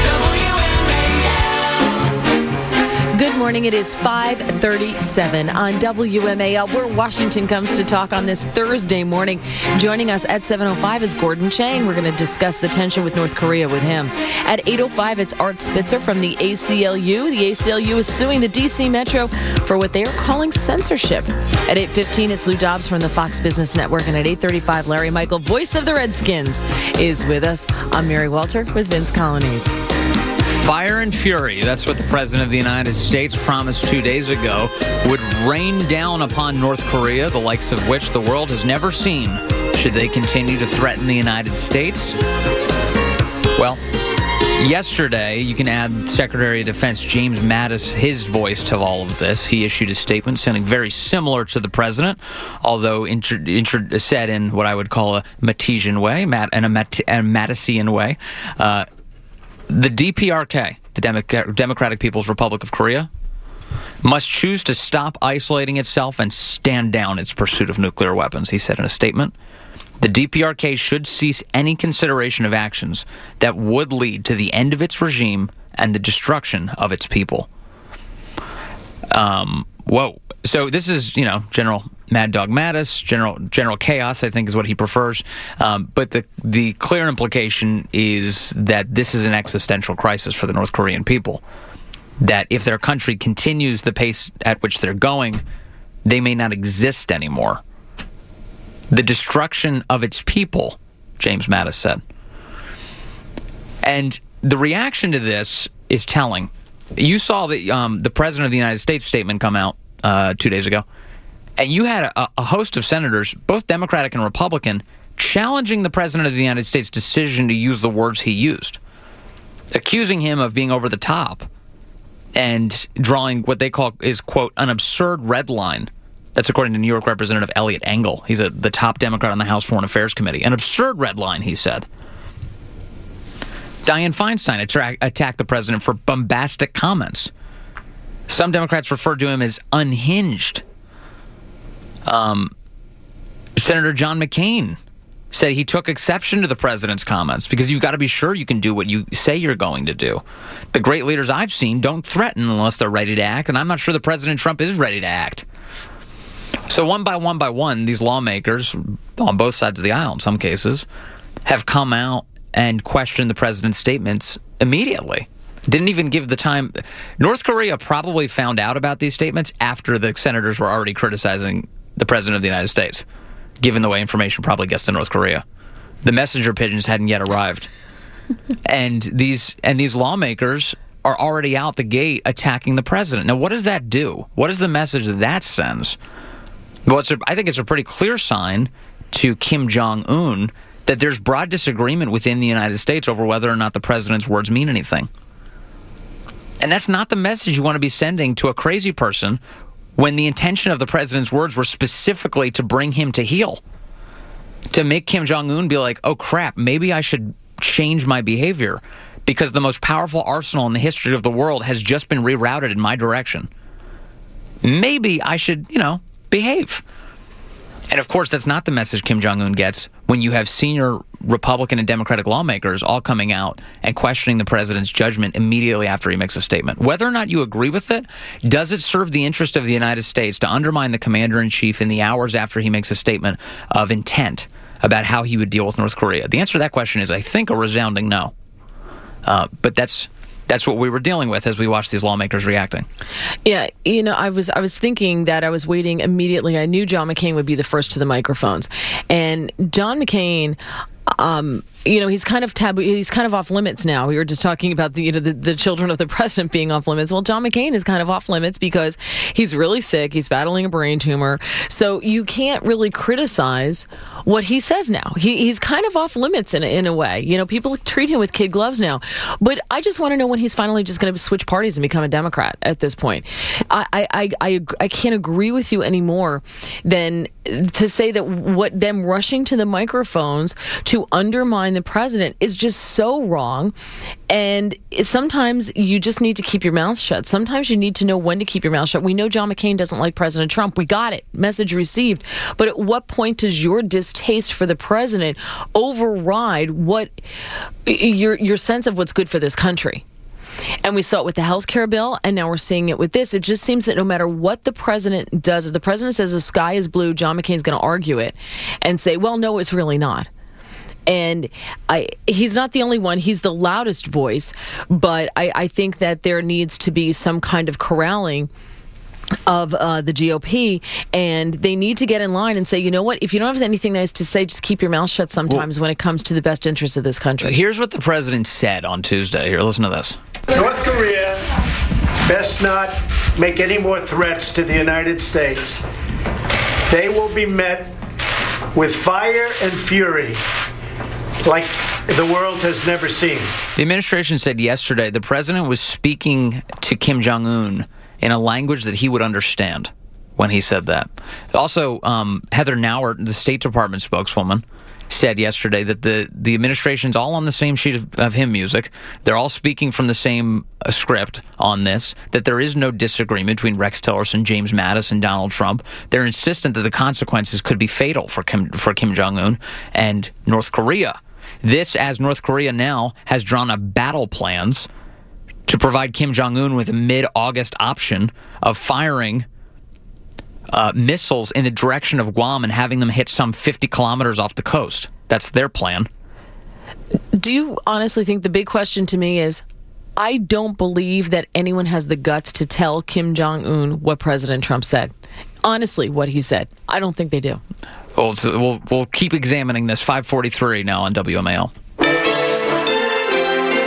Good morning. It is five thirty-seven on W M A L, where Washington comes to talk on this Thursday morning. Joining us at seven oh five is Gordon Chang. We're going to discuss the tension with North Korea with him. At eight oh five, it's Art Spitzer from the A C L U. The A C L U is suing the D C Metro for what they are calling censorship. At eight fifteen, it's Lou Dobbs from the Fox Business Network. And at eight thirty-five, Larry Michael, voice of the Redskins, is with us. I'm Mary Welter with Vince Colonies. Fire and fury. That's what the President of the United States promised two days ago would rain down upon North Korea, the likes of which the world has never seen, should they continue to threaten the United States. Well, yesterday, you can add Secretary of Defense James Mattis, his voice to all of this. He issued a statement sounding very similar to the President, although inter- inter- said in what I would call a Mattisian way, Matt- and a, Matt- a Mattisian way. Uh, The D P R K, the Demo- Democratic People's Republic of Korea, must choose to stop isolating itself and stand down its pursuit of nuclear weapons, he said in a statement. The D P R K should cease any consideration of actions that would lead to the end of its regime and the destruction of its people. Um, whoa. So this is, you know, General Mad Dog Mattis, General General Chaos, I think is what he prefers. Um, but the the clear implication is that this is an existential crisis for the North Korean people. That if their country continues the pace at which they're going, they may not exist anymore. The destruction of its people, James Mattis said. And the reaction to this is telling. You saw the um, the President of the United States statement come out uh, two days ago, and you had a, a host of senators, both Democratic and Republican, challenging the President of the United States' decision to use the words he used, accusing him of being over the top and drawing what they call is, quote, an absurd red line. That's according to New York Representative Elliot Engel. He's a, the top Democrat on the House Foreign Affairs Committee. An absurd red line, he said. Dianne Feinstein attra- attacked the president for bombastic comments. Some Democrats referred to him as unhinged. Um, Senator John McCain said he took exception to the president's comments because you've got to be sure you can do what you say you're going to do. The great leaders I've seen don't threaten unless they're ready to act, and I'm not sure that President Trump is ready to act. So one by one by one, these lawmakers on both sides of the aisle in some cases have come out and questioned the president's statements immediately. Didn't even give the time. North Korea probably found out about these statements after the senators were already criticizing the president of the United States, given the way information probably gets to North Korea. The messenger pigeons hadn't yet arrived. and these and these lawmakers are already out the gate attacking the president. Now, what does that do? What is the message that that sends? Well, it's a, I think it's a pretty clear sign to Kim Jong-un that there's broad disagreement within the United States over whether or not the president's words mean anything. And that's not the message you want to be sending to a crazy person when the intention of the president's words were specifically to bring him to heel, to make Kim Jong-un be like, oh, crap, maybe I should change my behavior because the most powerful arsenal in the history of the world has just been rerouted in my direction. Maybe I should, you know, behave. And, of course, that's not the message Kim Jong-un gets when you have senior Republican and Democratic lawmakers all coming out and questioning the president's judgment immediately after he makes a statement. Whether or not you agree with it, does it serve the interest of the United States to undermine the commander-in-chief in the hours after he makes a statement of intent about how he would deal with North Korea? The answer to that question is, I think, a resounding no. Uh, but that's... That's what we were dealing with as we watched these lawmakers reacting. Yeah, you know, I was I was thinking that I was waiting immediately. I knew John McCain would be the first to the microphones. And John McCain, um, you know, he's kind of taboo. He's kind of off limits now. We were just talking about the, you know, the, the children of the president being off limits. Well, John McCain is kind of off limits because he's really sick. He's battling a brain tumor. So you can't really criticize what he says now. He, he's kind of off limits in a, in a way. You know, people treat him with kid gloves now. But I just want to know when he's finally just going to switch parties and become a Democrat at this point. I, I, I, I, I can't agree with you anymore than to say that what them rushing to the microphones to undermine the president is just so wrong. And sometimes you just need to keep your mouth shut. Sometimes you need to know when to keep your mouth shut. We know John McCain doesn't like President Trump. We got it. Message received. But at what point does your distaste for the president override what your your sense of what's good for this country? And we saw it with the health care bill, and now we're seeing it with this. It just seems that no matter what the president does, if the president says the sky is blue, John McCain's going to argue it and say, well, no, it's really not. And I, he's not the only one. He's the loudest voice. But I, I think that there needs to be some kind of corralling of uh, the G O P, and they need to get in line and say, you know what, if you don't have anything nice to say, just keep your mouth shut sometimes well, when it comes to the best interests of this country. Here's what the president said on Tuesday. Here, listen to this. North Korea best not make any more threats to the United States. They will be met with fire and fury like the world has never seen. The administration said yesterday the president was speaking to Kim Jong-un in a language that he would understand when he said that. Also, um, Heather Nauert, the State Department spokeswoman, said yesterday that the, the administration's all on the same sheet of, of hymn music. They're all speaking from the same uh, script on this, that there is no disagreement between Rex Tillerson, James Mattis, and Donald Trump. They're insistent that the consequences could be fatal for Kim, for Kim Jong-un and North Korea. This, as North Korea now has drawn up battle plans to provide Kim Jong-un with a mid-August option of firing uh, missiles in the direction of Guam and having them hit some fifty kilometers off the coast. That's their plan. Do you honestly think the big question to me is, I don't believe that anyone has the guts to tell Kim Jong-un what President Trump said. Honestly, what he said. I don't think they do. Well, so we'll, we'll keep examining this. five forty-three now on W M A L.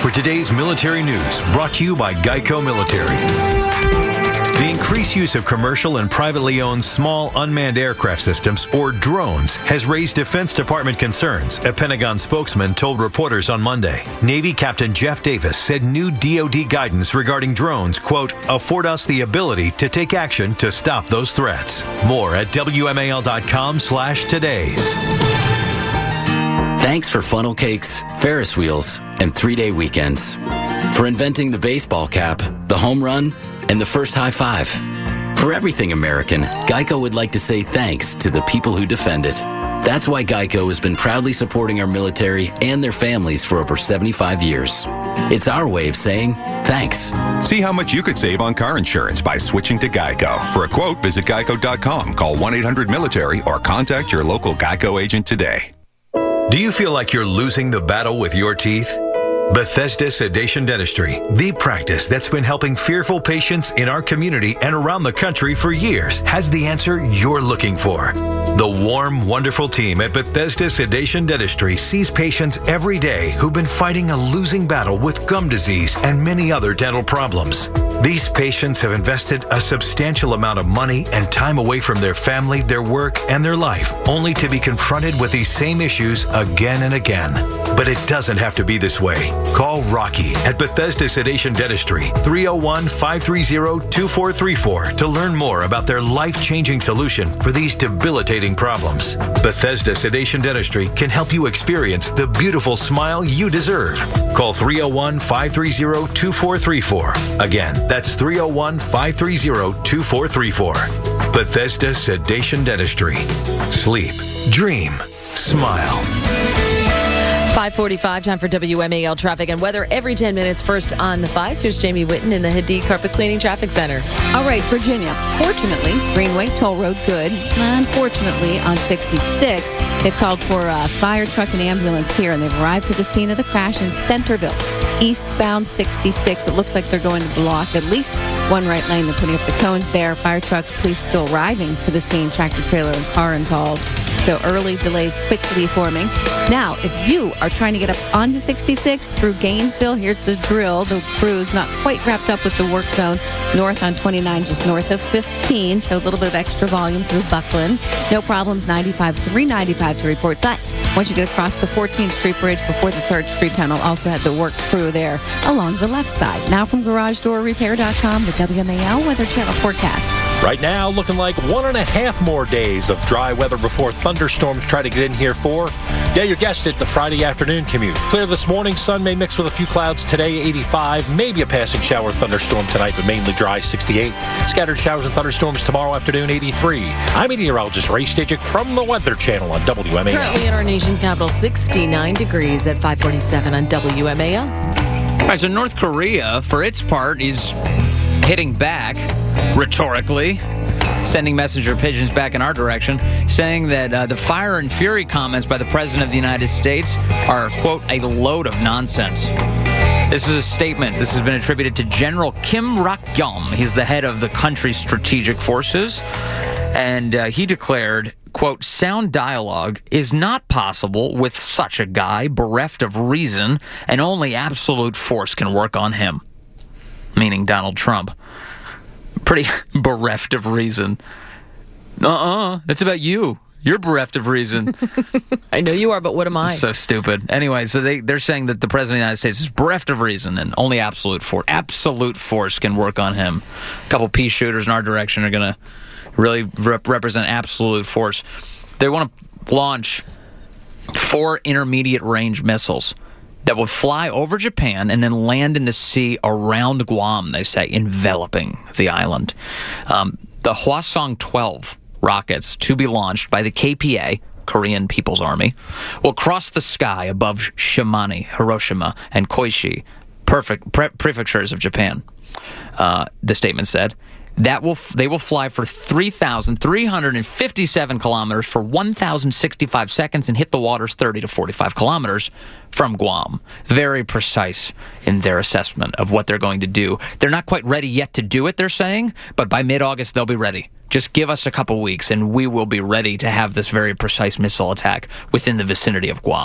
for today's military news, brought to you by Geico Military. The increased use of commercial and privately owned small unmanned aircraft systems, or drones, has raised Defense Department concerns, a Pentagon spokesman told reporters on Monday. Navy Captain Jeff Davis said new D O D guidance regarding drones, quote, afford us the ability to take action to stop those threats. More at W M A L dot com slash todays. Thanks for funnel cakes, Ferris wheels, and three-day weekends. For inventing the baseball cap, the home run, and the first high five. For everything American, Geico would like to say thanks to the people who defend it. That's why Geico has been proudly supporting our military and their families for over seventy-five years. It's our way of saying thanks. See how much you could save on car insurance by switching to Geico. For a quote, visit geico dot com, call one eight hundred military, or contact your local Geico agent today. Do you feel like you're losing the battle with your teeth? Bethesda Sedation Dentistry, the practice that's been helping fearful patients in our community and around the country for years, has the answer you're looking for. The warm, wonderful team at Bethesda Sedation Dentistry sees patients every day who've been fighting a losing battle with gum disease and many other dental problems. These patients have invested a substantial amount of money and time away from their family, their work, and their life, only to be confronted with these same issues again and again. But it doesn't have to be this way. Call Rocky at Bethesda Sedation Dentistry, three oh one, five three zero, two four three four, to learn more about their life-changing solution for these debilitating problems. Bethesda Sedation Dentistry can help you experience the beautiful smile you deserve. Call three oh one, five three zero, two four three four. Again, that's three oh one, five three zero, two four three four. Bethesda Sedation Dentistry. Sleep, dream, smile. five forty-five, time for W M A L traffic and weather every ten minutes. First on the fives, here's Jamie Whitten in the Hadid Carpet Cleaning Traffic Center. All right, Virginia. Fortunately, Greenway Toll Road good. Unfortunately, on sixty-six, they've called for a fire truck and ambulance here, and they've arrived to the scene of the crash in Centerville. Eastbound sixty-six, it looks like they're going to block at least one right lane. They're putting up the cones there. Fire truck, police still arriving to the scene. Tractor trailer and car involved. So early delays quickly forming. Now, if you are trying to get up onto sixty-six through Gainesville, here's the drill. The crew's not quite wrapped up with the work zone. North on twenty-nine, just north of fifteen. So a little bit of extra volume through Buckland. No problems, ninety-five, three ninety-five to report. But once you get across the fourteenth Street Bridge before the third Street Tunnel, also had the work crew there along the left side. Now from Garage Door Repair dot com, the W M A L Weather Channel forecast. Right now, looking like one and a half more days of dry weather before thunderstorms try to get in here for, yeah, you guessed it, the Friday afternoon commute. Clear this morning, sun may mix with a few clouds today, eighty-five, maybe a passing shower thunderstorm tonight, but mainly dry, sixty-eight. Scattered showers and thunderstorms tomorrow afternoon, eighty-three. I'm meteorologist Ray Stajic from the Weather Channel on W M A L. Currently in our nation's capital, sixty-nine degrees at five forty-seven on W M A L. All right, so North Korea, for its part, is hitting back rhetorically, sending messenger pigeons back in our direction, saying that uh, the fire and fury comments by the President of the United States are, quote, a load of nonsense. This is a statement. This has been attributed to General Kim Rak-yom. He's the head of the country's strategic forces, and uh, he declared, quote, sound dialogue is not possible with such a guy bereft of reason, and only absolute force can work on him. Meaning Donald Trump. Pretty bereft of reason. Uh-uh. It's about you. You're bereft of reason. I know you are, but what am I? So stupid. Anyway, so they, they're saying that the President of the United States is bereft of reason and only absolute force. Absolute force can work on him. A couple pea shooters in our direction are going to really rep- represent absolute force. They want to launch four intermediate range missiles that will fly over Japan and then land in the sea around Guam, they say, enveloping the island. Um, the Hwasong twelve rockets, to be launched by the K P A, Korean People's Army, will cross the sky above Shimane, Hiroshima, and Koichi, perfect pre- prefectures of Japan. Uh, the statement said that will f- they will fly for three thousand three hundred fifty-seven kilometers for one thousand sixty-five seconds and hit the waters thirty to forty-five kilometers from Guam. Very precise in their assessment of what they're going to do. They're not quite ready yet to do it, they're saying, but by mid-August they'll be ready. Just give us a couple weeks and we will be ready to have this very precise missile attack within the vicinity of Guam.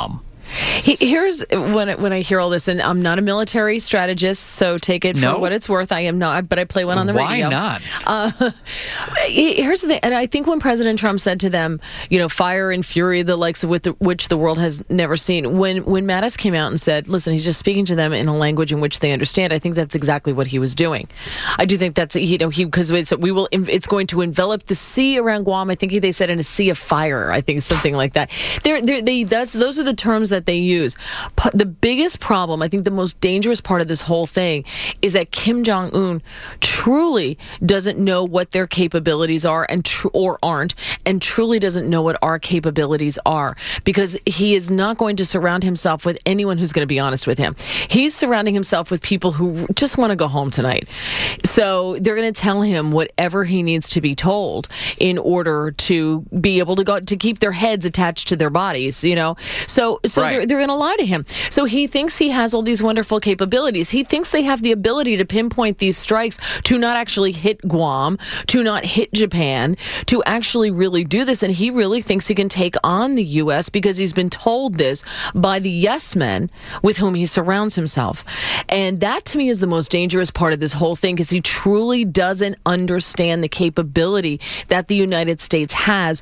He, here's when when I hear all this, and I'm not a military strategist, so take it No? for what it's worth. I am not, but I play one on the Why radio. not? Uh, here's the thing, and I think when President Trump said to them, you know, fire and fury, the likes of the, which the world has never seen. When when Mattis came out and said, listen, he's just speaking to them in a language in which they understand. I think that's exactly what he was doing. I do think that's you know he because it's we will it's going to envelop the sea around Guam. I think they said in a sea of fire. I think something like that. They're, they're, they that's those are the terms that they use. P- the biggest problem, I think the most dangerous part of this whole thing is that Kim Jong-un truly doesn't know what their capabilities are and tr- or aren't, and truly doesn't know what our capabilities are, because he is not going to surround himself with anyone who's going to be honest with him. He's surrounding himself with people who just want to go home tonight. So they're going to tell him whatever he needs to be told in order to be able to go to keep their heads attached to their bodies, you know. So so Right. they're, they're going to lie to him. So he thinks he has all these wonderful capabilities. He thinks they have the ability to pinpoint these strikes to not actually hit Guam, to not hit Japan, to actually really do this. And he really thinks he can take on the U S because he's been told this by the yes men with whom he surrounds himself. And that to me is the most dangerous part of this whole thing, because he truly doesn't understand the capability that the United States has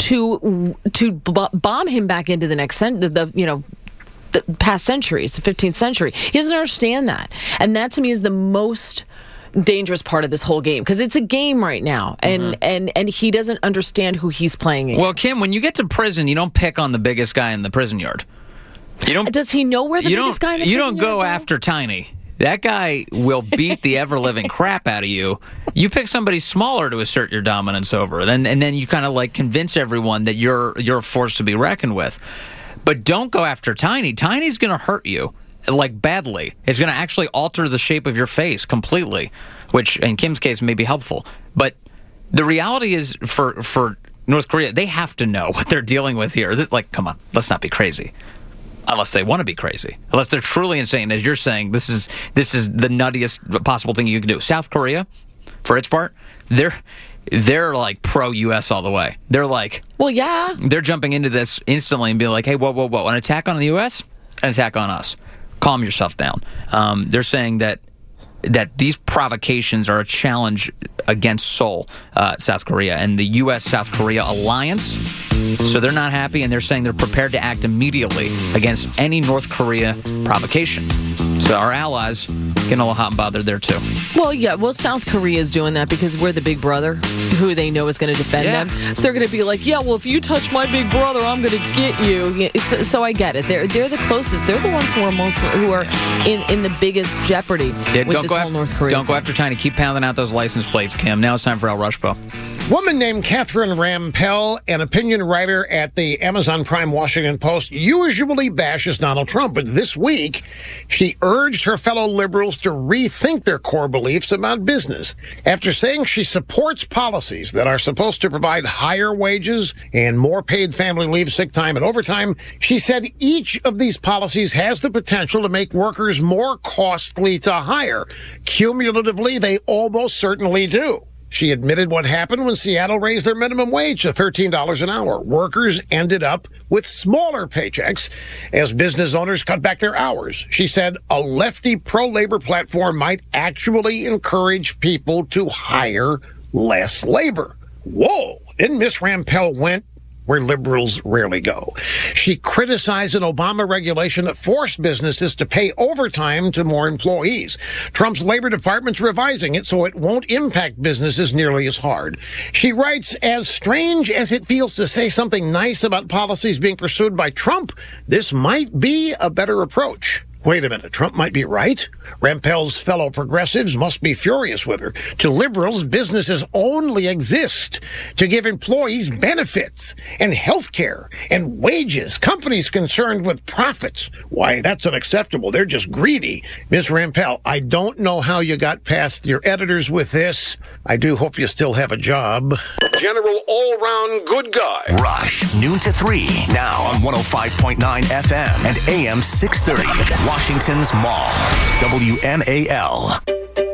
to to b- bomb him back into the next cent- the, the you know the past centuries, the fifteenth century. He doesn't understand that. And that to me is the most dangerous part of this whole game, because it's a game right now, and mm-hmm. and and he doesn't understand who he's playing against. Well, Kim, when you get to prison, you don't pick on the biggest guy in the prison yard. You don't. Does he know where the you biggest don't, guy in the You prison don't go yard after Tiny. That guy will beat the ever-living crap out of you. You pick somebody smaller to assert your dominance over, and, and then you kind of like convince everyone that you're you're a force to be reckoned with. But don't go after Tiny. Tiny's going to hurt you, like badly. It's going to actually alter the shape of your face completely, which in Kim's case may be helpful. But the reality is for for North Korea, they have to know what they're dealing with here. This, like, come on, let's not be crazy. Unless they want to be crazy. Unless they're truly insane, as you're saying, this is this is the nuttiest possible thing you can do. South Korea, for its part, they're they're like pro-U S all the way. They're like, well, yeah. They're jumping into this instantly and being like, hey, whoa, whoa, whoa, an attack on the U S, an attack on us. Calm yourself down. Um, they're saying that that these provocations are a challenge against Seoul, uh, South Korea, and the U S South Korea alliance. So they're not happy, and they're saying they're prepared to act immediately against any North Korea provocation. So our allies getting a little hot and bothered there, too. Well, yeah, well, South Korea is doing that because we're the big brother who they know is going to defend Yeah. them. So they're going to be like, yeah, well, if you touch my big brother, I'm going to get you. Yeah, it's, so I get it. They're they're the closest. They're the ones who are most who are in, in the biggest jeopardy Yeah, with don't this go whole after, North Korea. Don't go after Tiny. Keep pounding out those license plates, Kim. Now it's time for El Rushbo. Woman named Catherine Rampell, an opinion writer at the Amazon Prime Washington Post, usually bashes Donald Trump, but this week she urged her fellow liberals to rethink their core beliefs about business. After saying she supports policies that are supposed to provide higher wages and more paid family leave, sick time, and overtime, she said each of these policies has the potential to make workers more costly to hire. Cumulatively, they almost certainly do. She admitted what happened when Seattle raised their minimum wage to thirteen dollars an hour. Workers ended up with smaller paychecks as business owners cut back their hours. She said a lefty pro-labor platform might actually encourage people to hire less labor. Whoa! Didn't Miss Rampell went where liberals rarely go? She criticized an Obama regulation that forced businesses to pay overtime to more employees. Trump's Labor Department's revising it so it won't impact businesses nearly as hard. She writes, as strange as it feels to say something nice about policies being pursued by Trump, this might be a better approach. Wait a minute, Trump might be right? Rampell's fellow progressives must be furious with her. To liberals, businesses only exist to give employees benefits and health care and wages. Companies concerned with profits, why, that's unacceptable. They're just greedy. Miz Rampell, I don't know how you got past your editors with this. I do hope you still have a job. General all-round good guy. Rush, noon to three, now on one oh five point nine F M and A M six thirty. Washington's Mall, W M A L.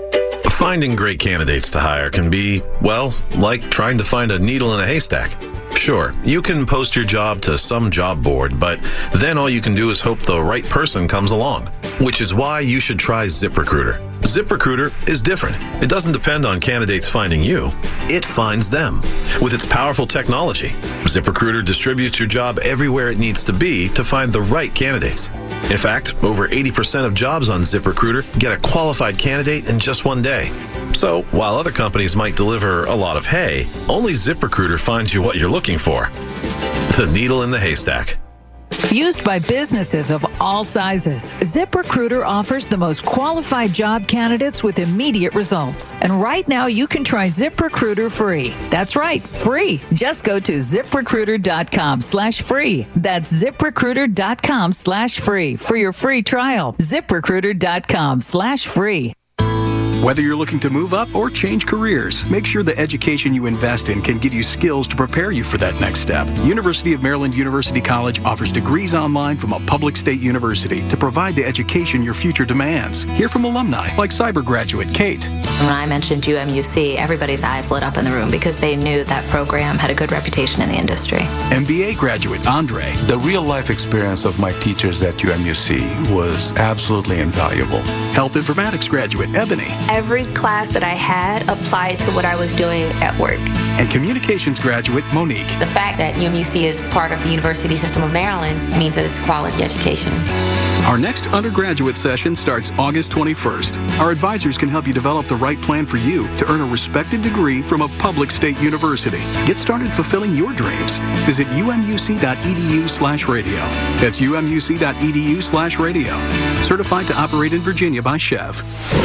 Finding great candidates to hire can be, well, like trying to find a needle in a haystack. Sure, you can post your job to some job board, but then all you can do is hope the right person comes along, which is why you should try ZipRecruiter. ZipRecruiter is different. It doesn't depend on candidates finding you. It finds them. With its powerful technology, ZipRecruiter distributes your job everywhere it needs to be to find the right candidates. In fact, over eighty percent of jobs on ZipRecruiter get a qualified candidate in just one day. So, while other companies might deliver a lot of hay, only ZipRecruiter finds you what you're looking for. The needle in the haystack. Used by businesses of all sizes, ZipRecruiter offers the most qualified job candidates with immediate results. And right now, you can try ZipRecruiter free. That's right, free. Just go to ZipRecruiter.com slash free. That's ZipRecruiter.com slash free for your free trial. ZipRecruiter.com slash free. Whether you're looking to move up or change careers, make sure the education you invest in can give you skills to prepare you for that next step. University of Maryland University College offers degrees online from a public state university to provide the education your future demands. Hear from alumni like cyber graduate Kate. When I mentioned U M U C, everybody's eyes lit up in the room because they knew that program had a good reputation in the industry. M B A graduate Andre. The real-life experience of my teachers at U M U C was absolutely invaluable. Health informatics graduate Ebony. Every class that I had applied to what I was doing at work. And communications graduate Monique. The fact that U M U C is part of the University System of Maryland means that it's quality education. Our next undergraduate session starts August twenty-first. Our advisors can help you develop the right plan for you to earn a respected degree from a public state university. Get started fulfilling your dreams. Visit umuc.edu slash radio. That's umuc.edu slash radio. Certified to operate in Virginia by Chev.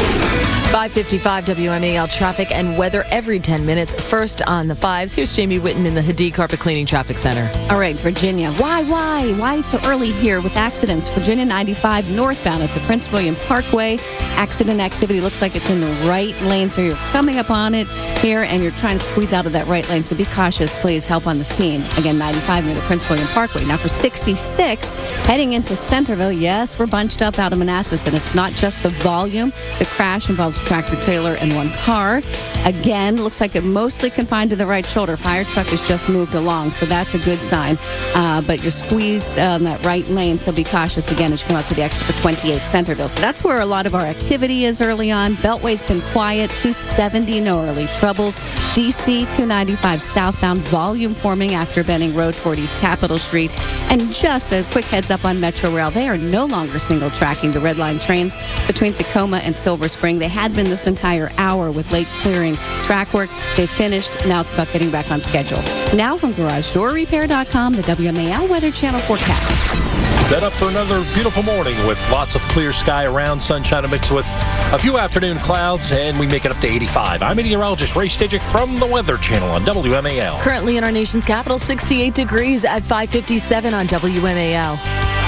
five fifty-five W M A L traffic and weather every ten minutes. First on the fives, here's Jamie Whitten in the Hadid Carpet Cleaning Traffic Center. All right, Virginia. Why, why? Why so early here with accidents? Virginia ninety-five northbound at the Prince William Parkway. Accident activity looks like it's in the right lane, so you're coming up on it here and you're trying to squeeze out of that right lane, so be cautious. Please help on the scene. Again, ninety-five near the Prince William Parkway. Now for sixty-six, heading into Centerville, yes, we're bunched up out of Manassas, and it's not just the volume. The crash involves tractor trailer and one car. Again, looks like it mostly confined to the right shoulder. Fire truck has just moved along, so that's a good sign. Uh, but you're squeezed on that right lane, so be cautious again as you come up to the exit for twenty-eight Centerville. So that's where a lot of our activity is early on. Beltway's been quiet. two seventy, no early troubles. D C two ninety-five southbound, volume forming after Benning Road toward East Capitol Street. And just a quick heads up on Metro Rail. They are no longer single tracking the Red Line trains between Tacoma and Silver Spring. They had been this entire hour with late clearing track work. They finished. Now it's about getting back on schedule. Now from Garage Door Repair dot com, the W M A L Weather Channel forecast. Set up for another beautiful morning with lots of clear sky around, sunshine mixed with a few afternoon clouds, and we make it up to eighty-five. I'm meteorologist Ray Stidgick from the Weather Channel on W M A L. Currently in our nation's capital, sixty-eight degrees at five fifty-seven on W M A L.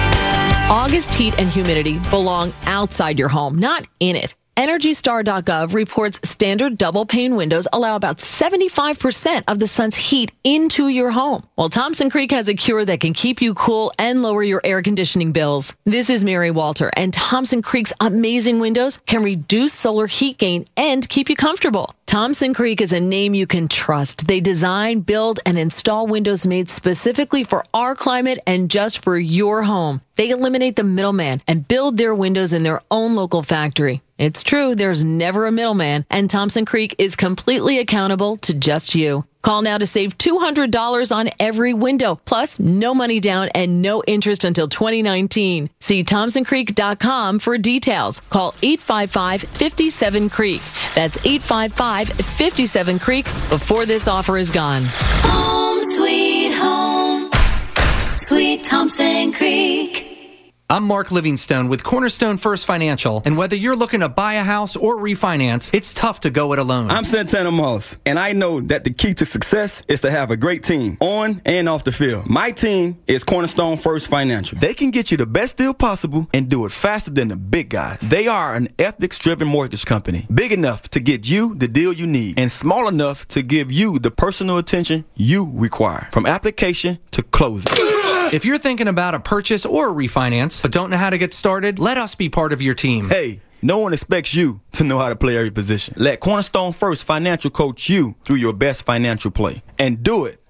August heat and humidity belong outside your home, not in it. Energy Star dot gov reports standard double pane windows allow about seventy-five percent of the sun's heat into your home. Well, Thompson Creek has a cure that can keep you cool and lower your air conditioning bills. This is Mary Walter, and Thompson Creek's amazing windows can reduce solar heat gain and keep you comfortable. Thompson Creek is a name you can trust. They design, build, and install windows made specifically for our climate and just for your home. They eliminate the middleman and build their windows in their own local factory. It's true, there's never a middleman, and Thompson Creek is completely accountable to just you. Call now to save two hundred dollars on every window, plus no money down and no interest until twenty nineteen. See thompson creek dot com for details. Call eight five five, five seven, creek. That's eight five five, five seven, creek before this offer is gone. Home sweet home, sweet Thompson Creek. I'm Mark Livingstone with Cornerstone First Financial, and whether you're looking to buy a house or refinance, it's tough to go it alone. I'm Santana Moss, and I know that the key to success is to have a great team, on and off the field. My team is Cornerstone First Financial. They can get you the best deal possible and do it faster than the big guys. They are an ethics-driven mortgage company, big enough to get you the deal you need, and small enough to give you the personal attention you require, from application to closing. If you're thinking about a purchase or a refinance, but don't know how to get started, let us be part of your team. Hey, no one expects you to know how to play every position. Let Cornerstone First Financial coach you through your best financial play. And do it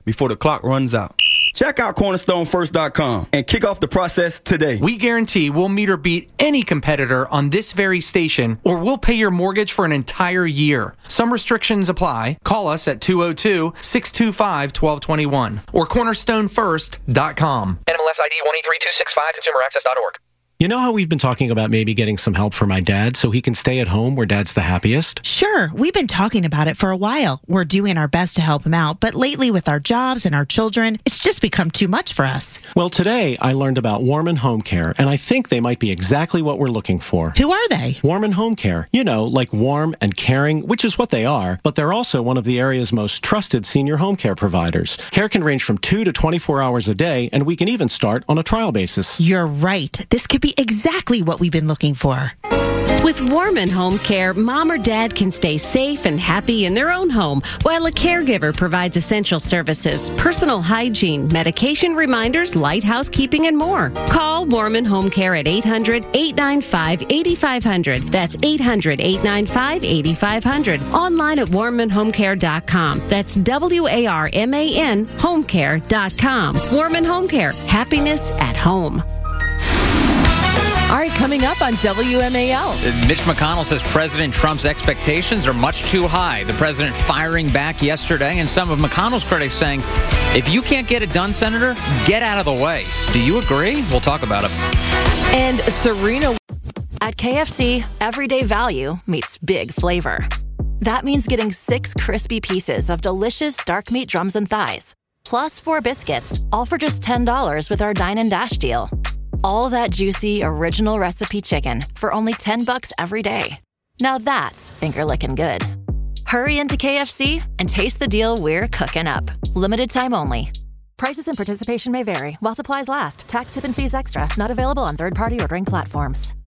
before the clock runs out. Check out cornerstone first dot com and kick off the process today. We guarantee we'll meet or beat any competitor on this very station, or we'll pay your mortgage for an entire year. Some restrictions apply. Call us at two oh two, six two five, one two two one or cornerstone first dot com. N M L S I D one eight three two six five, consumer access dot org. You know how we've been talking about maybe getting some help for my dad so he can stay at home where dad's the happiest? Sure, we've been talking about it for a while. We're doing our best to help him out, but lately with our jobs and our children, it's just become too much for us. Well, today I learned about Warman Home Care, and I think they might be exactly what we're looking for. Who are they? Warman Home Care. You know, like warm and caring, which is what they are, but they're also one of the area's most trusted senior home care providers. Care can range from two to twenty-four hours a day, and we can even start on a trial basis. You're right. This could be exactly what we've been looking for. With Warman Home Care, mom or dad can stay safe and happy in their own home while a caregiver provides essential services, personal hygiene, medication reminders, light housekeeping, and more. Call Warman Home Care at eight hundred, eight nine five, eight five zero zero. That's eight hundred, eight nine five, eight five zero zero. Online at warman home care dot com. That's W A R M A N home care dot com. Warman Home Care. Happiness at home. All right, coming up on W M A L. Mitch McConnell says President Trump's expectations are much too high. The president firing back yesterday, and some of McConnell's critics saying, if you can't get it done, Senator, get out of the way. Do you agree? We'll talk about it. And Serena. At K F C, everyday value meets big flavor. That means getting six crispy pieces of delicious dark meat drums and thighs, plus four biscuits, all for just ten dollars with our Dine and Dash deal. All that juicy, original recipe chicken for only ten bucks every day. Now that's finger-licking good. Hurry into K F C and taste the deal we're cooking up. Limited time only. Prices and participation may vary while supplies last. Tax, tip, and fees extra. Not available on third-party ordering platforms.